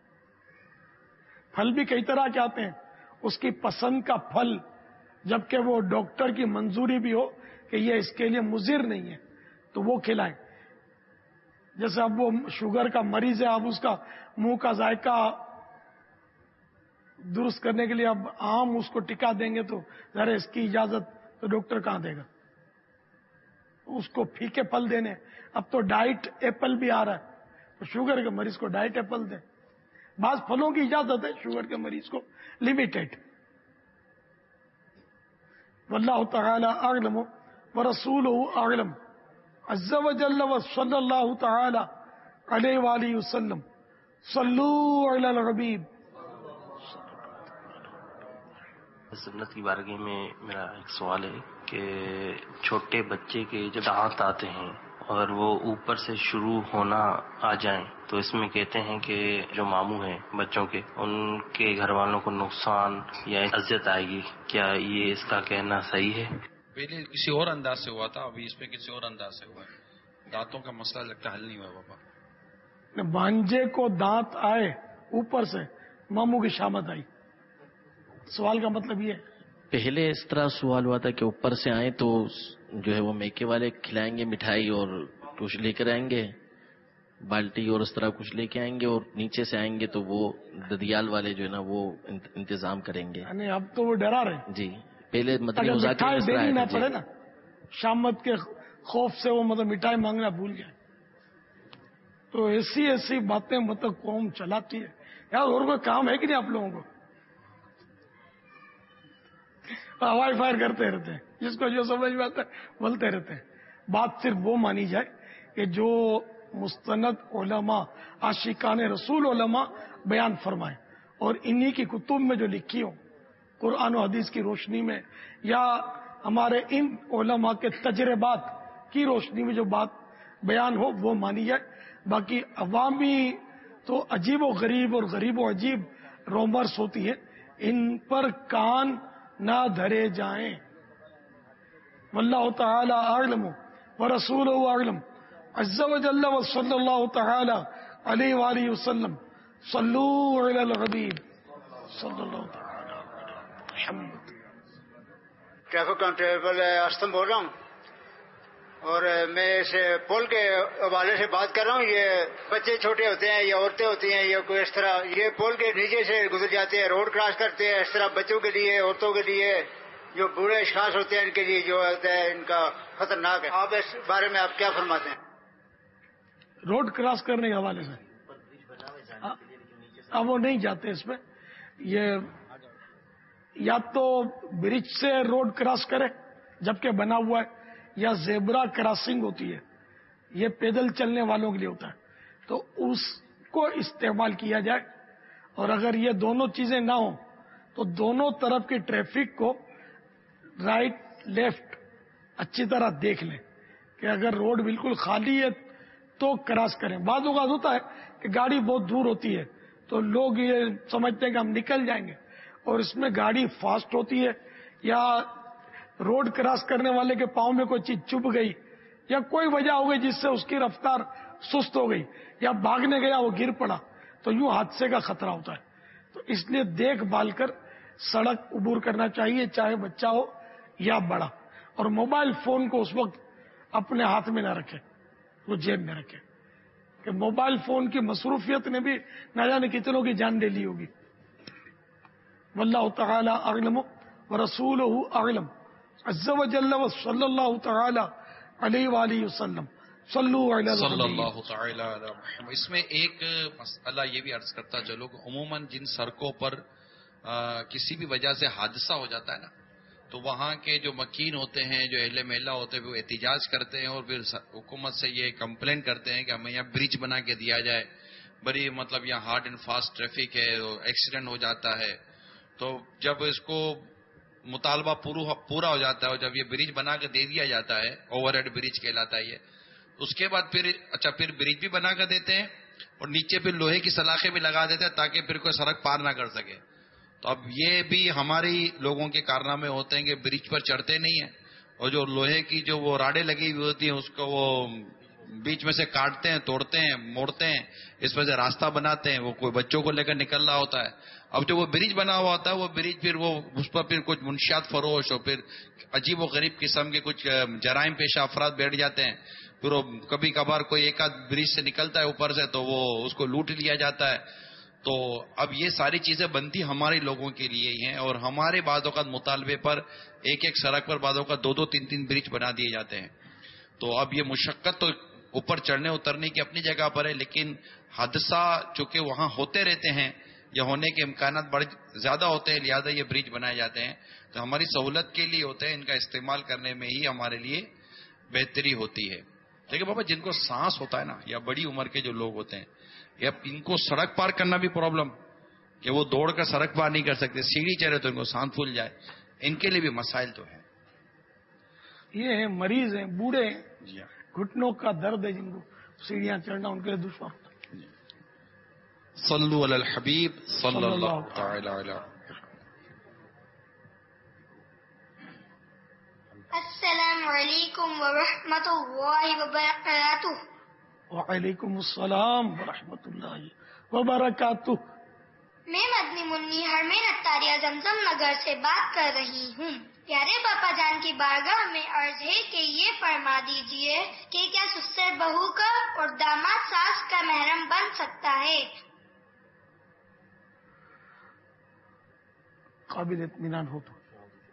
پھل بھی کئی طرح کے آتے ہیں، اس کی پسند کا پھل، جبکہ وہ ڈاکٹر کی منظوری بھی ہو کہ یہ اس کے لیے مضر نہیں ہے تو وہ کھلائیں۔ جیسے اب وہ شوگر کا مریض ہے، اب اس کا منہ کا ذائقہ درست کرنے کے لیے اب آم اس کو ٹکا دیں گے تو ذرا اس کی اجازت تو ڈاکٹر کہاں دے گا؟ اس کو پھیکے پھل دینے۔ اب تو ڈائٹ ایپل بھی آ رہا ہے، تو شوگر کے مریض کو ڈائٹ ایپل دیں۔ بعض پھلوں کی اجازت ہے شوگر کے مریض کو، لمیٹڈ۔ واللہ تعالی اعلم ورسولہ اعلم عز وجل وصلی اللہ تعالی علیہ وآلہ وسلم۔ صلو علی الحبیب۔ سنت کی بارگاہ میں میرا ایک سوال ہے کہ چھوٹے بچے کے جب دانت آتے ہیں اور وہ اوپر سے شروع ہونا آ جائیں تو اس میں کہتے ہیں کہ جو ماموں ہیں بچوں کے، ان کے گھر والوں کو نقصان یا اذیت آئے گی، کیا یہ اس کا کہنا صحیح ہے؟ پہلے کسی اور انداز سے ہوا تھا، ابھی اس پہ کسی اور انداز سے ہوا ہے۔ دانتوں کا مسئلہ لگتا حل نہیں ہوا بابا۔ بانجے کو دانت آئے اوپر سے، ماموں کی شامت آئی، سوال کا مطلب یہ ہے؟ پہلے اس طرح سوال ہوا تھا کہ اوپر سے آئیں تو جو ہے وہ میکے والے کھلائیں گے مٹھائی اور کچھ لے کر آئیں گے، بالٹی اور اس طرح کچھ لے کے آئیں گے، اور نیچے سے آئیں گے تو وہ ددیال والے جو ہے نا وہ انتظام کریں گے۔ یعنی اب تو وہ ڈرا رہے جی پہلے مدنی اگر مذاکرے مٹھائی اس طرح دینی نہ آئے تھے۔ پڑے نا، شامت کے خوف سے وہ مطلب مٹھائی مانگنا بھول جائے، تو ایسی باتیں مطلب قوم چلاتی ہے یار۔ اور کوئی کام ہے کہ نہیں آپ لوگوں کو؟ ہوائی فائر کرتے رہتے ہیں، جس کو جو سمجھ میں آتا ہے بولتے رہتے ہیں۔ بات صرف وہ مانی جائے کہ جو مستند علماء، عاشقان رسول علماء بیان فرمائیں، اور انہی کی کتب میں جو لکھی ہو قرآن و حدیث کی روشنی میں، یا ہمارے ان علماء کے تجربات کی روشنی میں جو بات بیان ہو وہ مانی جائے۔ باقی عوامی تو عجیب و غریب اور غریب و عجیب رومرس ہوتی ہے، ان پر کان نہ دھرے جائیں۔ واللہ تعالی اعلم ورسولہ اعلم عز وجل وصلی اللہ تعالی علیہ وآلہ وسلم۔ صلو علی الحبیب صلی اللہ تعالی علی محمد۔ ٹریفک کانسٹیبل استم بول رہا ہوں، اور میں اس پل کے حوالے سے بات کر رہا ہوں. یہ بچے چھوٹے ہوتے ہیں یا عورتیں ہوتی ہیں یا کوئی اس طرح یہ پل کے نیچے سے گزر جاتے ہیں، روڈ کراس کرتے ہیں. اس طرح بچوں کے لیے، عورتوں کے لیے، جو بوڑھے اشخاص ہوتے ہیں ان کے لیے جو ہوتا ہے ان کا خطرناک ہے. آپ اس بارے میں آپ کیا فرماتے ہیں؟ روڈ کراس کرنے کے حوالے سے اب وہ نہیں جاتے اس میں. یہ یا تو برج سے روڈ کراس کرے جبکہ بنا ہوا ہے، یا زیبرا کراسنگ ہوتی ہے، یہ پیدل چلنے والوں کے لیے ہوتا ہے، تو اس کو استعمال کیا جائے. اور اگر یہ دونوں چیزیں نہ ہوں تو دونوں طرف کی ٹریفک کو رائٹ لیفٹ اچھی طرح دیکھ لیں کہ اگر روڈ بالکل خالی ہے تو کراس کریں. بعض اوقات ہوتا ہے کہ گاڑی بہت دور ہوتی ہے تو لوگ یہ سمجھتے ہیں کہ ہم نکل جائیں گے، اور اس میں گاڑی فاسٹ ہوتی ہے یا روڈ کراس کرنے والے کے پاؤں میں کوئی چیز چبھ گئی یا کوئی وجہ ہو گئی جس سے اس کی رفتار سست ہو گئی یا بھاگنے گیا وہ گر پڑا، تو یوں حادثے کا خطرہ ہوتا ہے. تو اس لیے دیکھ بھال کر سڑک عبور کرنا چاہیے، چاہے بچہ ہو یا بڑا. اور موبائل فون کو اس وقت اپنے ہاتھ میں نہ رکھے، وہ جیب میں رکھے، کہ موبائل فون کی مصروفیت نے بھی نہ جانے کتنوں کی جان لے لی ہوگی. واللہ تعالی اعلم ورسولہ اعلم عز وجل وصلی اللہ تعالی علیہ وآلہ وسلم. صلوا علی صلی اللہ تعالی علی محمد. اس میں ایک مسئلہ یہ بھی عرض کرتا چلو کہ عموماً جن سڑکوں پر کسی بھی وجہ سے حادثہ ہو جاتا ہے نا، تو وہاں کے جو مکین ہوتے ہیں، جو اہل محلہ ہوتے ہیں، وہ احتجاج کرتے ہیں اور پھر حکومت سے یہ کمپلین کرتے ہیں کہ ہمیں یہاں برج بنا کے دیا جائے. بڑی مطلب یہاں ہارڈ اینڈ فاسٹ ٹریفک ہے، ایکسیڈنٹ ہو جاتا ہے. تو جب اس کو مطالبہ پورا ہو جاتا ہے اور جب یہ برج بنا کے دے دیا جاتا ہے، اوور ہیڈ برج کہلاتا ہے یہ، اس کے بعد پھر برج بھی بنا کر دیتے ہیں اور نیچے پھر لوہے کی سلاخیں بھی لگا دیتے ہیں تاکہ پھر کوئی سڑک پار نہ کر سکے. تو اب یہ بھی ہماری لوگوں کے کارنامے ہوتے ہیں کہ برج پر چڑھتے نہیں ہیں اور جو لوہے کی جو وہ راڈیں لگی ہوئی ہوتی ہیں اس کو وہ بیچ میں سے کاٹتے ہیں، توڑتے ہیں، موڑتے ہیں، اس میں سے راستہ بناتے ہیں. وہ کوئی بچوں کو لے کر نکل رہا ہوتا ہے. اب جو وہ برج بنا ہوا ہوتا ہے وہ برج پھر وہ اس پر پھر کچھ منشیات فروش اور پھر عجیب و غریب قسم کے کچھ جرائم پیشہ افراد بیٹھ جاتے ہیں. پھر وہ کبھی کبھار کوئی ایک آدھ برج سے نکلتا ہے اوپر سے تو وہ اس کو لوٹ لیا جاتا ہے. تو اب یہ ساری چیزیں بنتی ہمارے لوگوں کے لیے ہی ہیں اور ہمارے بعض اوقات مطالبے پر ایک ایک سڑک پر بعض اوقات 2-2 3-3 برج بنا دیے جاتے ہیں. تو اب یہ مشقت تو اوپر چڑھنے اترنے کی اپنی جگہ پر ہے، لیکن حادثہ چونکہ وہاں ہوتے رہتے ہیں یا ہونے کے امکانات بڑے زیادہ ہوتے ہیں، لہذا یہ برج بنائے جاتے ہیں. تو ہماری سہولت کے لیے ہوتے ہیں، ان کا استعمال کرنے میں ہی ہمارے لیے بہتری ہوتی ہے. لیکن بابا جن کو سانس ہوتا ہے نا، یا بڑی عمر کے جو لوگ ہوتے ہیں، یا ان کو سڑک پار کرنا بھی پرابلم کہ وہ دوڑ کر سڑک پار نہیں کر سکتے، سیڑھی چڑھے تو ان کو سانس پھول جائے، ان کے لیے بھی مسائل تو ہیں. یہ ہیں مریض ہیں، بوڑھے ہیں، گھٹنوں کا درد ہے، جن کو سیڑھیاں چڑھنا ان کے لیے دشوار ہوتا ہے. صلو علی الحبیب صلی اللہ تعالی علیہ. السلام علیکم ورحمۃ اللہ وبرکاتہ. وعلیکم السلام ورحمۃ اللہ وبرکاتہ. میں مدنی منی حرمین اتاریہ زمزم نگر سے بات کر رہی ہوں. پیارے باپا جان کی بارگاہ میں عرض ہے کہ یہ فرما دیجئے کہ کیا سسر بہو کا اور داماد ساس کا محرم بن سکتا ہے؟ قابل اطمینان ہو تو،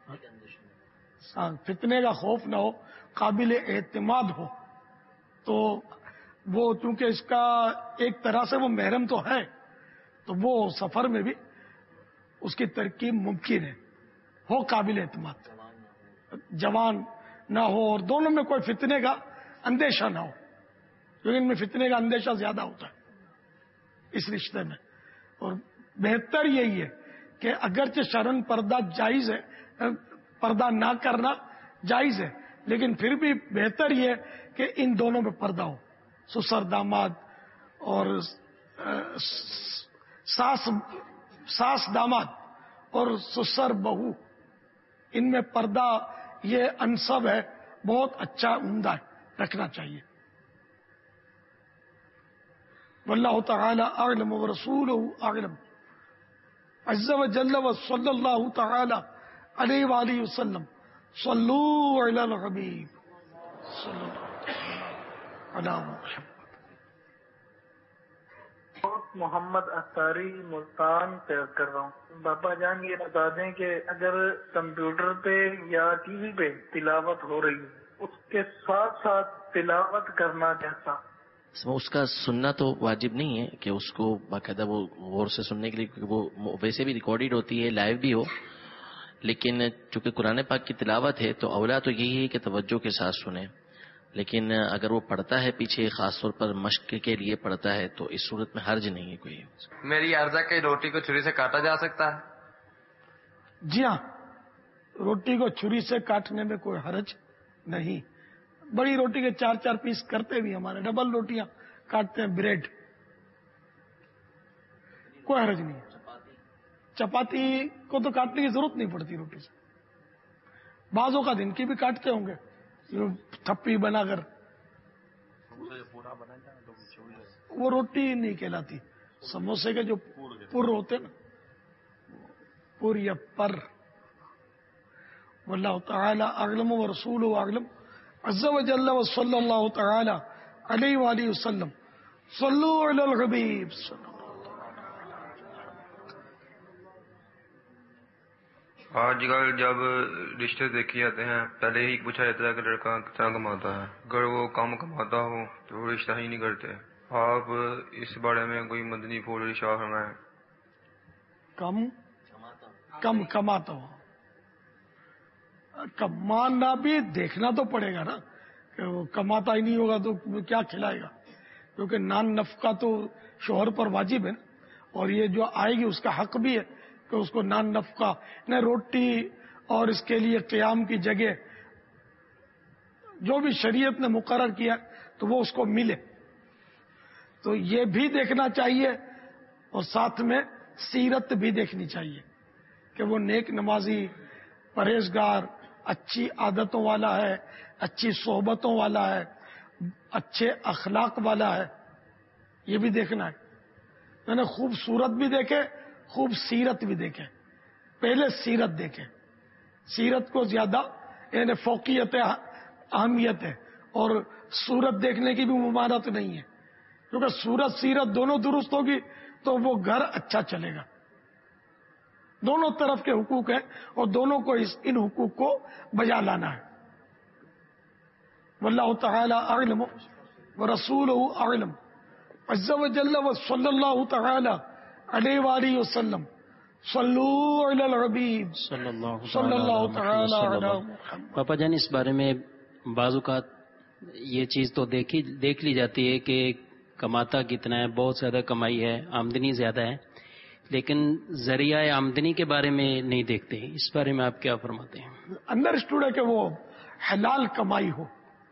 فتنے کا خوف نہ ہو، قابل اعتماد ہو تو وہ چونکہ اس کا ایک طرح سے وہ محرم تو ہے تو وہ سفر میں بھی اس کی ترکیب ممکن ہے، ہو قابل اعتماد، جوان نہ ہو اور دونوں میں کوئی فتنے کا اندیشہ نہ ہو، کیونکہ ان میں فتنے کا اندیشہ زیادہ ہوتا ہے اس رشتے میں. اور بہتر یہی ہے کہ اگرچہ شرن پردہ جائز ہے، پردہ نہ کرنا جائز ہے، لیکن پھر بھی بہتر یہ کہ ان دونوں میں پردہ ہو، سسر داماد اور ساس داماد اور سسر بہو، ان میں پردہ یہ انصب ہے، بہت اچھا عمدہ ہے، رکھنا چاہیے. واللہ تعالی اعلم ورسولہ اعلم عز وجل وصلی اللہ تعالی علیہ وآلہ وسلم. صلو علی الحبیب صلی اللہ علی محمد. محمد اختاری ملتان سے کر رہا ہوں. باپا جان یہ بتا دیں کہ اگر کمپیوٹر پہ یا ٹی وی پہ تلاوت ہو رہی ہے اس کے ساتھ ساتھ تلاوت کرنا کیسا؟ اس کا سننا تو واجب نہیں ہے کہ اس کو باقاعدہ وہ غور سے سننے کے لیے، کیونکہ وہ ویسے بھی ریکارڈیڈ ہوتی ہے، لائیو بھی ہو، لیکن چونکہ قرآن پاک کی تلاوت ہے تو اولا تو یہی ہے کہ توجہ کے ساتھ سنیں. لیکن اگر وہ پڑھتا ہے پیچھے خاص طور پر مشق کے لیے پڑھتا ہے تو اس صورت میں حرج نہیں ہے کوئی. میری عرض ہے کہ روٹی کو چھری سے کاٹا جا سکتا ہے؟ جی ہاں، روٹی کو چھری سے کاٹنے میں کوئی حرج نہیں. بڑی روٹی کے 4 پیس کرتے بھی ہمارے، ڈبل روٹیاں کاٹتے ہیں، بریڈ، کوئی حرج نہیں. چپاتی کو تو کاٹنے کی ضرورت نہیں پڑتی روٹی سے. بعضوں کا دن کی بھی کاٹتے ہوں گے تھپی بنا کر، وہ روٹی نہیں کہلاتی. سموسے کے جو پر ہوتے نا، پر یا پر. واللہ تعالی اعلم ورسولہ اعلم عز وجل وصلی اللہ تعالی علیہ وآلہ وسلم. صلو علی الحبیب. آج کل جب رشتے دیکھے جاتے ہیں پہلے ہی پوچھا جاتا ہے کہ لڑکا کتنا کماتا ہے. اگر وہ کم کماتا ہو تو رشتہ ہی نہیں کرتے. آپ اس بارے میں کوئی مدنی پھول ارشاد فرمائیں. کم کماتا ہو، کمانا بھی دیکھنا تو پڑے گا نا، کہ وہ کماتا ہی نہیں ہوگا تو کیا کھلائے گا. کیونکہ نان نفقہ تو شوہر پر واجب ہے نا، اور یہ جو آئے گی اس کا حق بھی ہے کہ اس کو نان نفقہ نہ روٹی اور اس کے لیے قیام کی جگہ جو بھی شریعت نے مقرر کیا تو وہ اس کو ملے. تو یہ بھی دیکھنا چاہیے، اور ساتھ میں سیرت بھی دیکھنی چاہیے کہ وہ نیک نمازی، پرہیزگار، اچھی عادتوں والا ہے، اچھی صحبتوں والا ہے، اچھے اخلاق والا ہے. یہ بھی دیکھنا ہے. یعنی خوبصورت بھی دیکھے، خوب سیرت بھی دیکھے. پہلے سیرت دیکھے. سیرت کو زیادہ یعنی فوقیت اہمیت ہے، اور صورت دیکھنے کی بھی ممانعت نہیں ہے، کیونکہ صورت سیرت دونوں درست ہوگی تو وہ گھر اچھا چلے گا. دونوں طرف کے حقوق ہیں اور دونوں کو ان حقوق کو بجا لانا ہے. واللہ تعالی اعلم ورسولہ اعلم عز وجل وصلی اللہ تعالی علیہ وآلہ وسلم. صلو علی الحبیب صلی اللہ تعالی علی محمد. پاپا جان، اس بارے میں بعض اوقات یہ چیز تو دیکھ لی جاتی ہے کہ کماتا کتنا ہے، بہت زیادہ کمائی ہے، آمدنی زیادہ ہے، لیکن ذریعہ آمدنی کے بارے میں نہیں دیکھتے. اس بارے میں آپ کیا فرماتے ہیں؟ انڈرسٹوڈ ہے کہ وہ حلال کمائی ہو.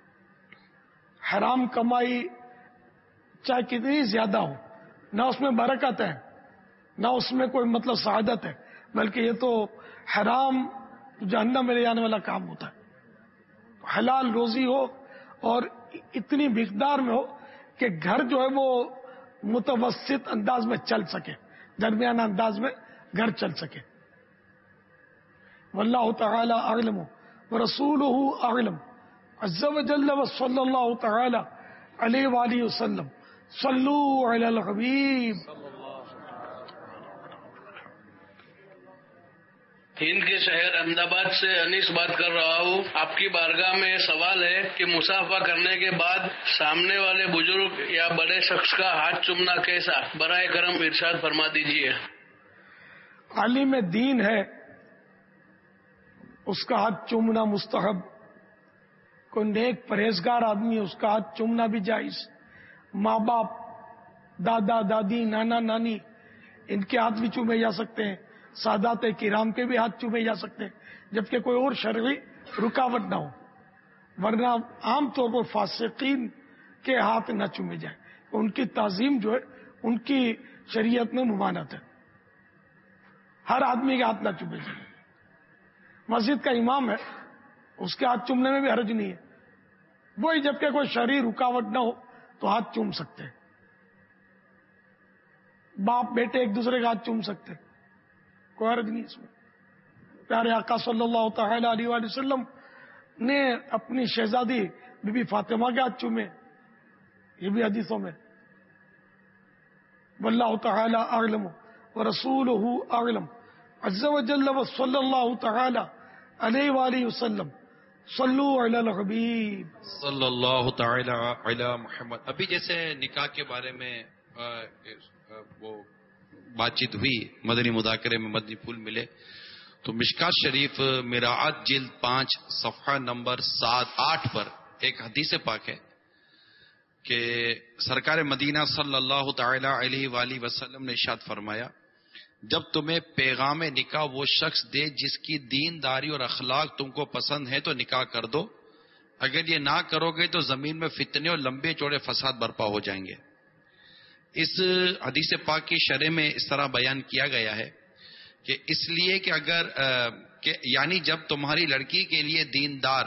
حرام کمائی چاہے کتنی زیادہ ہو، نہ اس میں برکت ہے، نہ اس میں کوئی مطلب سعادت ہے، بلکہ یہ تو حرام جہنم میں لے جانے والا کام ہوتا ہے. حلال روزی ہو اور اتنی مقدار میں ہو کہ گھر جو ہے وہ متوسط انداز میں چل سکے، درمیانہ انداز میں گھر چل سکے. واللہ تعالی اعلم ورسولہ اعلم عز وجل وصلی اللہ تعالی علیہ وآلہ وسلم. صلو علی الحبیب. ہند کے شہر احمد آباد سے انیس بات کر رہا ہوں. آپ کی بارگاہ میں سوال ہے کہ مصافحہ کرنے کے بعد سامنے والے بزرگ یا بڑے شخص کا ہاتھ چومنا کیسا؟ برائے کرم ارشاد فرما دیجیے. عالم دین ہے اس کا ہاتھ چومنا مستحب. کوئی نیک پرہیزگار آدمی ہے اس کا ہاتھ چومنا بھی جائز. ماں باپ، دادا دادی، نانا نانی، ان کے ہاتھ بھی چومے جا سکتے ہیں. سادات کرام کے بھی ہاتھ چومے جا سکتے ہیں، جبکہ کوئی اور شرعی رکاوٹ نہ ہو. ورنہ عام طور پر فاسقین کے ہاتھ نہ چومے جائیں. ان کی تعظیم جو ہے ان کی شریعت میں ممانعت ہے. ہر آدمی کے ہاتھ نہ چومے جائیں. مسجد کا امام ہے اس کے ہاتھ چومنے میں بھی حرج نہیں ہے. وہی جبکہ کوئی شرعی رکاوٹ نہ ہو تو ہاتھ چوم سکتے ہیں. باپ بیٹے ایک دوسرے کا ہاتھ چوم سکتے ہیں، کوئی حرج نہیں اس میں. پیارے آقا صلی اللہ تعالی علیہ وآلہ وسلم نے اپنی شہزادی بی بی فاطمہ کے ہاتھ چومے، یہ بھی حدیثوں میں. واللہ تعالی اعلم ورسولہ اعلم عز وجل وصلی اللہ تعالی علیہ وآلہ وسلم. صلو علی الحبیب صلی اللہ تعالی علی محمد. ابھی جیسے نکاح کے بارے میں وہ بات چیت ہوئی، مدنی مذاکرے میں مدنی پھول ملے، تو مشکات شریف مراعات جلد 5 صفحہ نمبر 7-8 پر ایک حدیث پاک ہے کہ سرکار مدینہ صلی اللہ تعالی علیہ وآلہ وسلم نے ارشاد فرمایا، جب تمہیں پیغام نکاح وہ شخص دے جس کی دینداری اور اخلاق تم کو پسند ہے تو نکاح کر دو، اگر یہ نہ کرو گے تو زمین میں فتنے اور لمبے چوڑے فساد برپا ہو جائیں گے. اس حدیث پاک کی شرح میں اس طرح بیان کیا گیا ہے کہ اس لیے کہ اگر یعنی جب تمہاری لڑکی کے لیے دیندار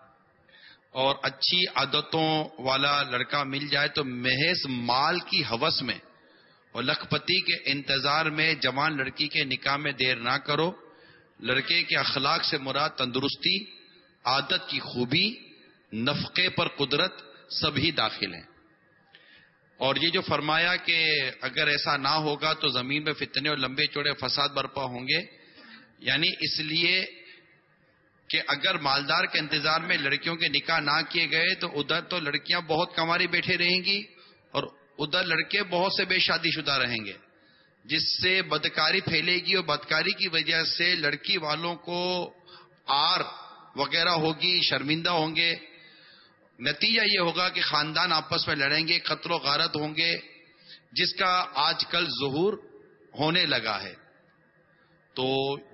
اور اچھی عادتوں والا لڑکا مل جائے تو محض مال کی ہوس میں اور لکھپتی کے انتظار میں جوان لڑکی کے نکاح میں دیر نہ کرو. لڑکے کے اخلاق سے مراد تندرستی، عادت کی خوبی، نفقے پر قدرت سبھی داخل ہیں. اور یہ جو فرمایا کہ اگر ایسا نہ ہوگا تو زمین میں فتنے اور لمبے چوڑے فساد برپا ہوں گے، یعنی اس لیے کہ اگر مالدار کے انتظار میں لڑکیوں کے نکاح نہ کیے گئے تو ادھر تو لڑکیاں بہت کنواری بیٹھے رہیں گی اور ادھر لڑکے بہت سے بے شادی شدہ رہیں گے، جس سے بدکاری پھیلے گی اور بدکاری کی وجہ سے لڑکی والوں کو آر وغیرہ ہوگی، شرمندہ ہوں گے. نتیجہ یہ ہوگا کہ خاندان آپس میں لڑیں گے، قتل و غارت ہوں گے، جس کا آج کل ظہور ہونے لگا ہے. تو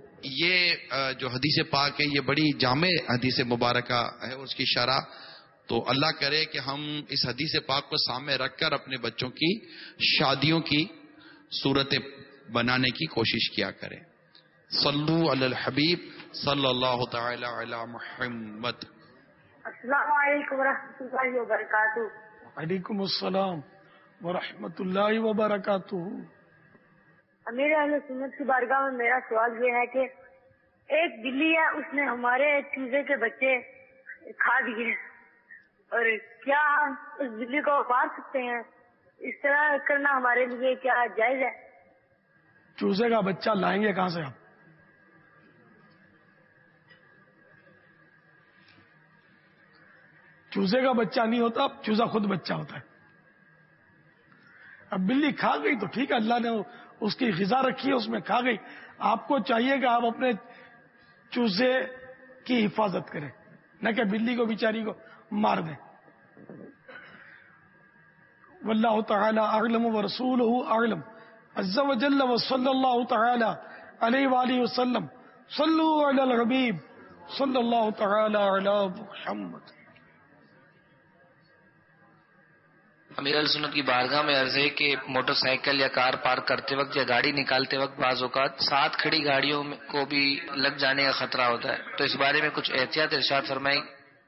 یہ جو حدیث پاک ہے یہ بڑی جامع حدیث مبارکہ ہے، اس کی شرح تو اللہ کرے کہ ہم اس حدیث پاک کو سامنے رکھ کر اپنے بچوں کی شادیوں کی صورتیں بنانے کی کوشش کیا کریں. صلو علی الحبیب صلی اللہ تعالی علی محمد. السلام علیکم ورحمۃ اللہ وبرکاتہ. وعلیکم السلام ورحمۃ اللہ وبرکاتہ. امیر اہل سنت کی بارگاہ میں میرا سوال یہ ہے کہ ایک بلی ہے، اس نے ہمارے چوزے کے بچے کھا دیے، اور کیا ہم اس بلی کو مار سکتے ہیں؟ اس طرح کرنا ہمارے لیے کیا جائز ہے؟ چوزے کا بچہ لائیں گے کہاں سے آپ؟ چوزے کا بچہ نہیں ہوتا، چوزا خود بچہ ہوتا ہے. اب بلی کھا گئی تو ٹھیک ہے، اللہ نے اس کی غذا رکھی ہے، اس میں کھا گئی. آپ کو چاہیے کہ آپ اپنے چوزے کی حفاظت کریں، نہ کہ بلی کو بیچاری کو مار دیں. واللہ تعالی اعلم ورسولہ اعلم عز وجل وصلی اللہ تعالی علیہ وآلہ وسلم. صلو علی الحبیب صلی اللہ تعالی علی محمد. امیر علیہ سنت کی بارگاہ میں عرض ہے کہ موٹر سائیکل یا کار پارک کرتے وقت یا گاڑی نکالتے وقت بعض اوقات ساتھ کھڑی گاڑیوں کو بھی لگ جانے کا خطرہ ہوتا ہے، تو اس بارے میں کچھ احتیاط ارشاد فرمائیں.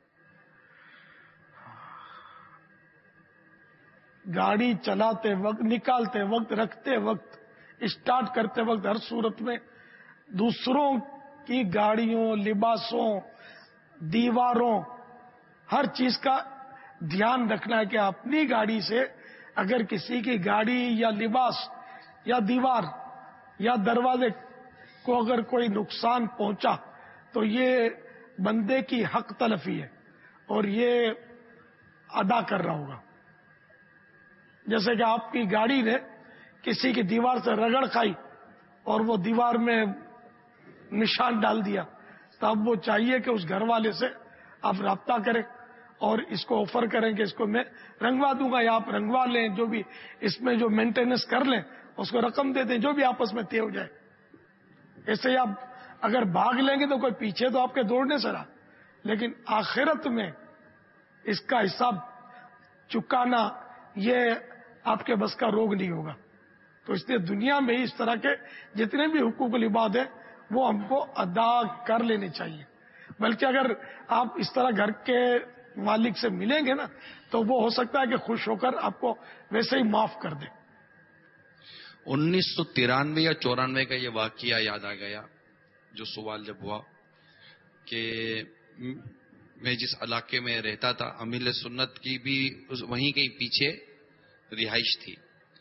گاڑی چلاتے وقت، نکالتے وقت، رکھتے وقت، اسٹارٹ کرتے وقت ہر صورت میں دوسروں کی گاڑیوں، لباسوں، دیواروں، ہر چیز کا دھیان رکھنا ہے کہ اپنی گاڑی سے اگر کسی کی گاڑی یا لباس یا دیوار یا دروازے کو اگر کوئی نقصان پہنچا تو یہ بندے کی حق تلفی ہے اور یہ ادا کر رہا ہوگا. جیسے کہ آپ کی گاڑی نے کسی کی دیوار سے رگڑ کھائی اور وہ دیوار میں نشان ڈال دیا، تو اب وہ چاہیے کہ اس گھر والے سے آپ رابطہ کریں اور اس کو آفر کریں کہ اس کو میں رنگوا دوں گا، یا آپ رنگوا لیں، جو بھی اس میں جو مینٹیننس کر لیں اس کو رقم دے دیں، جو بھی آپس میں طے ہو جائے. ایسے ہی آپ اگر بھاگ لیں گے تو کوئی پیچھے تو آپ کے دوڑنے سے رہا، لیکن آخرت میں اس کا حساب چکانا یہ آپ کے بس کا روگ نہیں ہوگا. تو اس لیے دنیا میں اس طرح کے جتنے بھی حقوق العباد ہیں وہ ہم کو ادا کر لینے چاہیے. بلکہ اگر آپ اس طرح گھر کے مالک سے ملیں گے نا تو وہ ہو سکتا ہے کہ خوش ہو کر آپ کو ویسے ہی معاف کر دے. 1993 یا 94 کا یہ واقعہ یاد آ گیا. جو سوال جب ہوا کہ میں جس علاقے میں رہتا تھا امیر سنت کی بھی وہیں کہیں پیچھے رہائش تھی،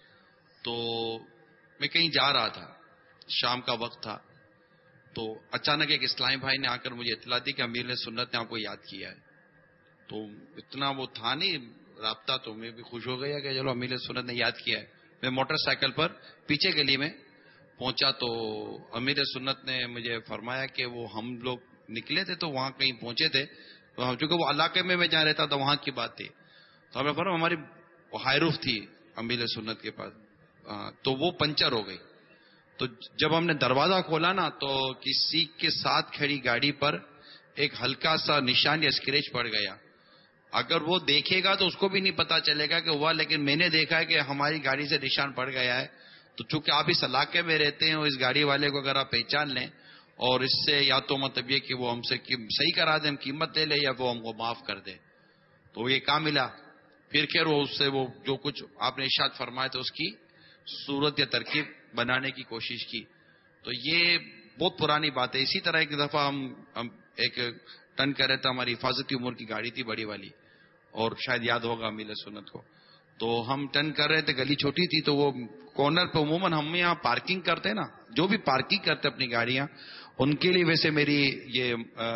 تو میں کہیں جا رہا تھا، شام کا وقت تھا، تو اچانک ایک اسلامی بھائی نے آ کر مجھے اطلاع دی کہ امیر سنت نے آپ کو یاد کیا ہے. تو اتنا وہ تھا نہیں رابطہ، تو میں بھی خوش ہو گیا کہ چلو امیر سنت نے یاد کیا ہے. میں موٹر سائیکل پر پیچھے گلی میں پہنچا تو امیر سنت نے مجھے فرمایا کہ وہ ہم لوگ نکلے تھے تو وہاں کہیں پہنچے تھے، چونکہ وہ علاقے میں جہاں رہتا تھا وہاں کی بات تھی. تو ہمیں فرمایا ہماری ہائروف تھی امیر سنت کے پاس، تو وہ پنچر ہو گئی. تو جب ہم نے دروازہ کھولا نا تو کسی کے ساتھ کھڑی گاڑی پر ایک ہلکا سا نشان یا اسکریچ پڑ گیا. اگر وہ دیکھے گا تو اس کو بھی نہیں پتا چلے گا کہ ہوا، لیکن میں نے دیکھا ہے کہ ہماری گاڑی سے نشان پڑ گیا ہے. تو چونکہ آپ اس علاقے میں رہتے ہیں اور اس گاڑی والے کو اگر آپ پہچان لیں اور اس سے یا تو مطلب یہ کہ وہ ہم سے صحیح کرا دیں، ہم قیمت دے لیں، یا وہ ہم کو معاف کر دے. تو یہ کام ملا. پھر خیر وہ اس سے وہ جو کچھ آپ نے ارشاد فرمایا تو اس کی صورت یا ترکیب بنانے کی کوشش کی. تو یہ بہت پرانی بات ہے. اسی طرح ایک دفعہ ہم ایک ٹن کر رہے تھے، ہماری حفاظتی امور کی گاڑی تھی بڑی والی، اور شاید یاد ہوگا امیر سنت کو. تو ہم ٹرن کر رہے تھے، گلی چھوٹی تھی، تو وہ کارنر پہ عموماً ہم یہاں پارکنگ کرتے ہیں نا، جو بھی پارکنگ کرتے اپنی گاڑیاں ان کے لیے، ویسے میری یہ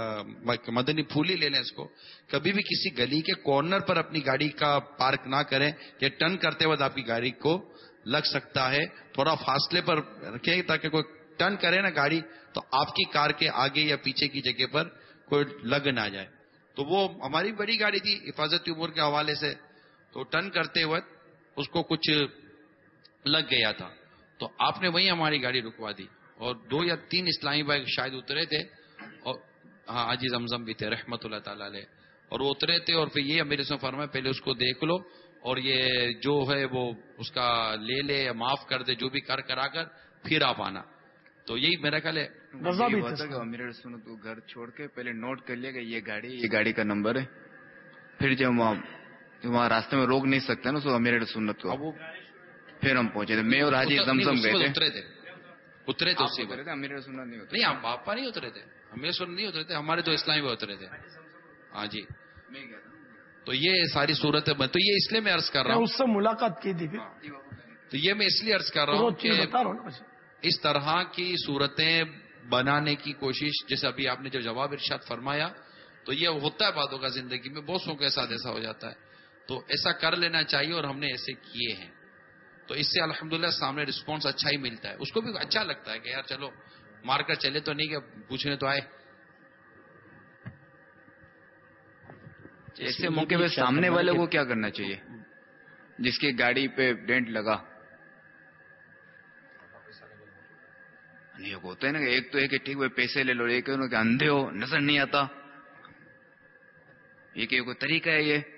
مدنی پھول ہی لے لیں اس کو، کبھی بھی کسی گلی کے کارنر پر اپنی گاڑی کا پارک نہ کریں. یہ ٹرن کرتے وقت آپ کی گاڑی کو لگ سکتا ہے، تھوڑا فاصلے پر رکھیں تاکہ کوئی ٹرن کرے نا گاڑی تو آپ کی کار کے آگے یا پیچھے کی جگہ پر کوئی لگ نہ جائے. تو وہ ہماری بڑی گاڑی تھی حفاظتی امور کے حوالے سے، تو ٹرن کرتے وقت اس کو کچھ لگ گیا تھا، تو آپ نے وہیں ہماری گاڑی رکوا دی. اور 2 یا 3 اسلامی بھائی شاید اترے تھے، اور ہاں حاجی زمزم بھی تھے رحمت اللہ تعالی علیہ، اور وہ اترے تھے. اور پھر یہ میرے سے فرمایا پہلے اس کو دیکھ لو، اور یہ جو ہے وہ اس کا لے لے یا معاف کر دے، جو بھی کرا کر پھر آپ آنا. تو یہی میرا خیال ہے. امیر سنت کو گھر چھوڑ کے پہلے نوٹ کر لیا کہ یہ گاڑی کا نمبر ہے، پھر جب وہاں راستے میں روک نہیں سکتے نا امیر سنت کو، پھر ہم پہنچے تھے. میں اور حاجی زمزم گئے تھے. اترے تھے اسی وقت امیر سنت نہیں نہیں، آپ باپا نہیں اترے تھے، امیر سنت نہیں اترے تھے، ہمارے تو اسلامی بھائی اترے تھے. ہاں جی. تو یہ ساری صورت ہے. تو یہ اس لیے میں عرض کر رہا ہوں، اس سے ملاقات کی تھی. تو یہ میں اس لیے عرض کر رہا ہوں کہ اس طرح کی صورتیں بنانے کی کوشش، جیسے ابھی آپ نے جو جواب ارشاد فرمایا، تو یہ ہوتا ہے بعضوں کا زندگی میں، بہت سو کے ساتھ ایسا ہو جاتا ہے. تو ایسا کر لینا چاہیے، اور ہم نے ایسے کیے ہیں. تو اس سے الحمدللہ سامنے رسپانس اچھا ہی ملتا ہے. اس کو بھی اچھا لگتا ہے کہ یار چلو مار کر چلے تو نہیں کہ پوچھنے تو آئے. ایسے موقع پہ سامنے والے کو کیا کرنا چاہیے جس کی گاڑی پہ ڈینٹ لگا؟ نہیں ہوتا ہے نا کہ ایک تو ہے کہ ٹھیک ہے پیسے لے لو، ایک کہ اندھے ہو نظر نہیں آتا، یہ کہ کوئی طریقہ ہے یہ.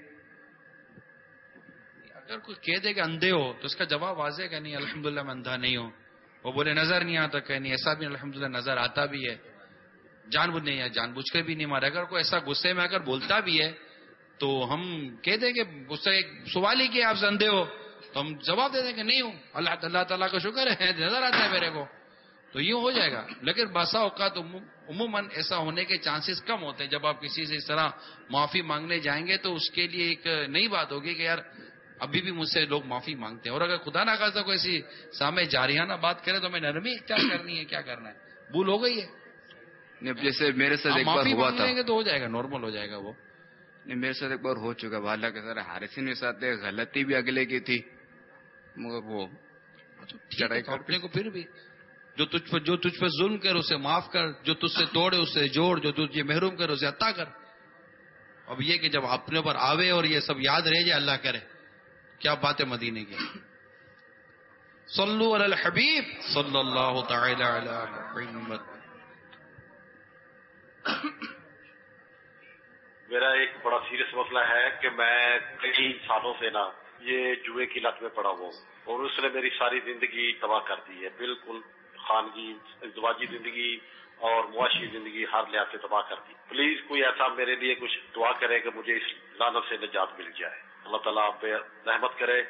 اگر کوئی کہہ دے کہ اندھے ہو تو اس کا جواب واضح ہے کہ نہیں الحمدللہ میں اندھا نہیں ہوں. وہ بولے نظر نہیں آتا، کہ نہیں ایسا بھی الحمدللہ نظر آتا بھی ہے، جان بوجھ نہیں ہے، جان بوجھ کے بھی نہیں مارا. اگر کوئی ایسا غصے میں اگر بولتا بھی ہے تو ہم کہہ دیں کہ غصہ ایک سوال ہی کیا آپ سے اندھے ہو، تو ہم جواب دے دیں کہ نہیں ہوں، اللہ تعالیٰ کا شکر ہے نظر آتا ہے میرے کو، تو یوں ہو جائے گا. لیکن باسا اوقات عموماً ایسا ہونے کے چانسز کم ہوتے ہیں. جب آپ کسی سے اس طرح معافی مانگنے جائیں گے تو اس کے لیے ایک نئی بات ہوگی کہ یار ابھی بھی مجھ سے لوگ معافی مانگتے ہیں. اور اگر خدا نہ خواستہ کوئی ایسی سامنے جاریانہ بات کرے تو میں نرمی اختیار کرنی ہے، کیا کرنا ہے، بھول ہو گئی ہے. جیسے میرے ساتھ ایک بار ہوا تھا، تو ہو جائے گا، نارمل ہو جائے گا. وہ میرے ساتھ ایک بار ہو چکا، اللہ کے سارے حارثین کے ساتھ غلطی بھی اگلے کی تھی، مگر وہ چڑھائی اپنے کو پھر بھی جو تجھ پہ ظلم کر اسے معاف کر، جو تجھ سے توڑے اسے جوڑ، جو تجھے محروم کر اسے عطا کر. اب یہ کہ جب اپنے پر آوے اور یہ سب یاد رہ جائے، اللہ کرے. کیا بات ہے مدینے کی. صلو علی الحبیب صلی اللہ تعالی علی محمد. میرا ایک بڑا سیریس مسئلہ ہے کہ میں کئی سالوں سے نا یہ جوئے کی لت میں پڑا ہوں، اور اس نے میری ساری زندگی تباہ کر دی ہے، بالکل خانگی ازدواجی زندگی اور معاشی زندگی ہر لحاظ سے تباہ کر دی. پلیز کوئی ایسا میرے لیے کچھ دعا کرے کہ مجھے اس لعنت سے نجات مل جائے. اللہ تعالیٰ آپ پہ رحمت کرے.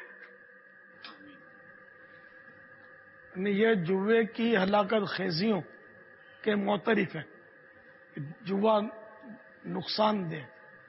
یہ جوئے کی ہلاکت خیزیوں के मोतरिफ है कि जुआ नुकसान दे,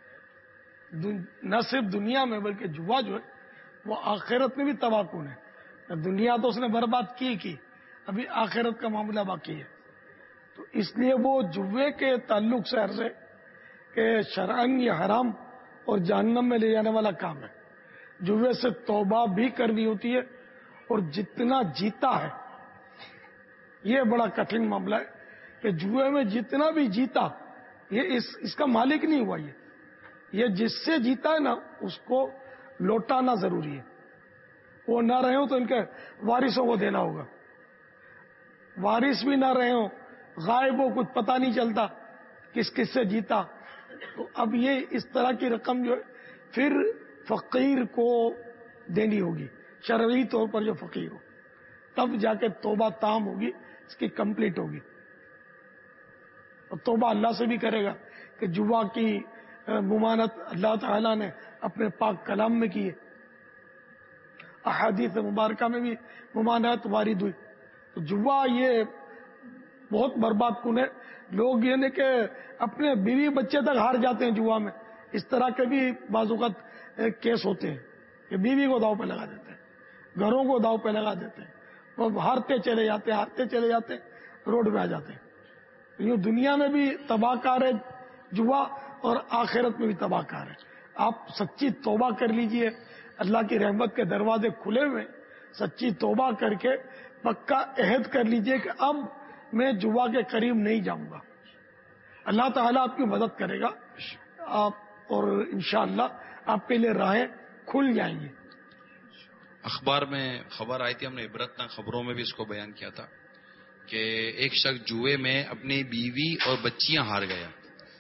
न सिर्फ दुनिया में बल्कि जुआ जो है वो आखिरत में भी तबाहकुन है। दुनिया तो उसने बर्बाद की, अभी आखिरत का मामला बाकी है। तो इसलिए वो जुए के ताल्लुक से अर्ज है कि शरअन ये हराम और जहन्नम में ले जाने वाला काम है। जुए से तौबा भी करनी होती है, और जितना जीता है, ये बड़ा कठिन मामला है कि जुए में जितना भी जीता, ये इसका मालिक नहीं हुआ। ये जिससे जीता है ना, उसको लौटाना जरूरी है। वो ना रहे हो तो इनके वारिसों को देना होगा, वारिस भी ना रहे हो, गायब हो, कुछ पता नहीं चलता किस किस से जीता, तो अब ये इस तरह की रकम जो है फिर फकीर को देनी होगी, शरई तौर पर जो फकीर हो, तब जाके तौबा ताम होगी, इसकी कंप्लीट होगी। और तौबा अल्लाह से भी करेगा कि जुआ की मुमानत अल्लाह ताला ने अपने पाक कलाम में की है, अहादीस मुबारका में भी मुमानत वारिद हुई। तो जुआ ये बहुत बर्बाद कुन है। लोग ये नहीं कि अपने बीवी बच्चे तक हार जाते हैं जुआ में, इस तरह के भी बाज़-ओ-क़ात केस होते हैं कि बीवी को दाव पे लगा देते हैं, घरों को दाव पे लगा देते हैं, और हारते चले जाते हैं, रोड पे आ जाते हैं। यूँ दुनिया में भी तबाहकार है जुआ, और आखिरत में भी तबाहकार है। आप सच्ची तौबा कर लीजिए, अल्लाह की रहमत के दरवाजे खुले हुए, सच्ची तौबा करके पक्का अहद कर लीजिए कि अब मैं जुआ के करीब नहीं जाऊंगा। अल्लाह ताला आपकी मदद करेगा, आप और इंशाअल्लाह आपके लिए राहें खुल जाएंगी। अखबार में खबर आई थी, हमने इबरतना खबरों में भी इसको बयान किया था कि एक शख्स जुए में अपनी बीवी और बच्चियां हार गया,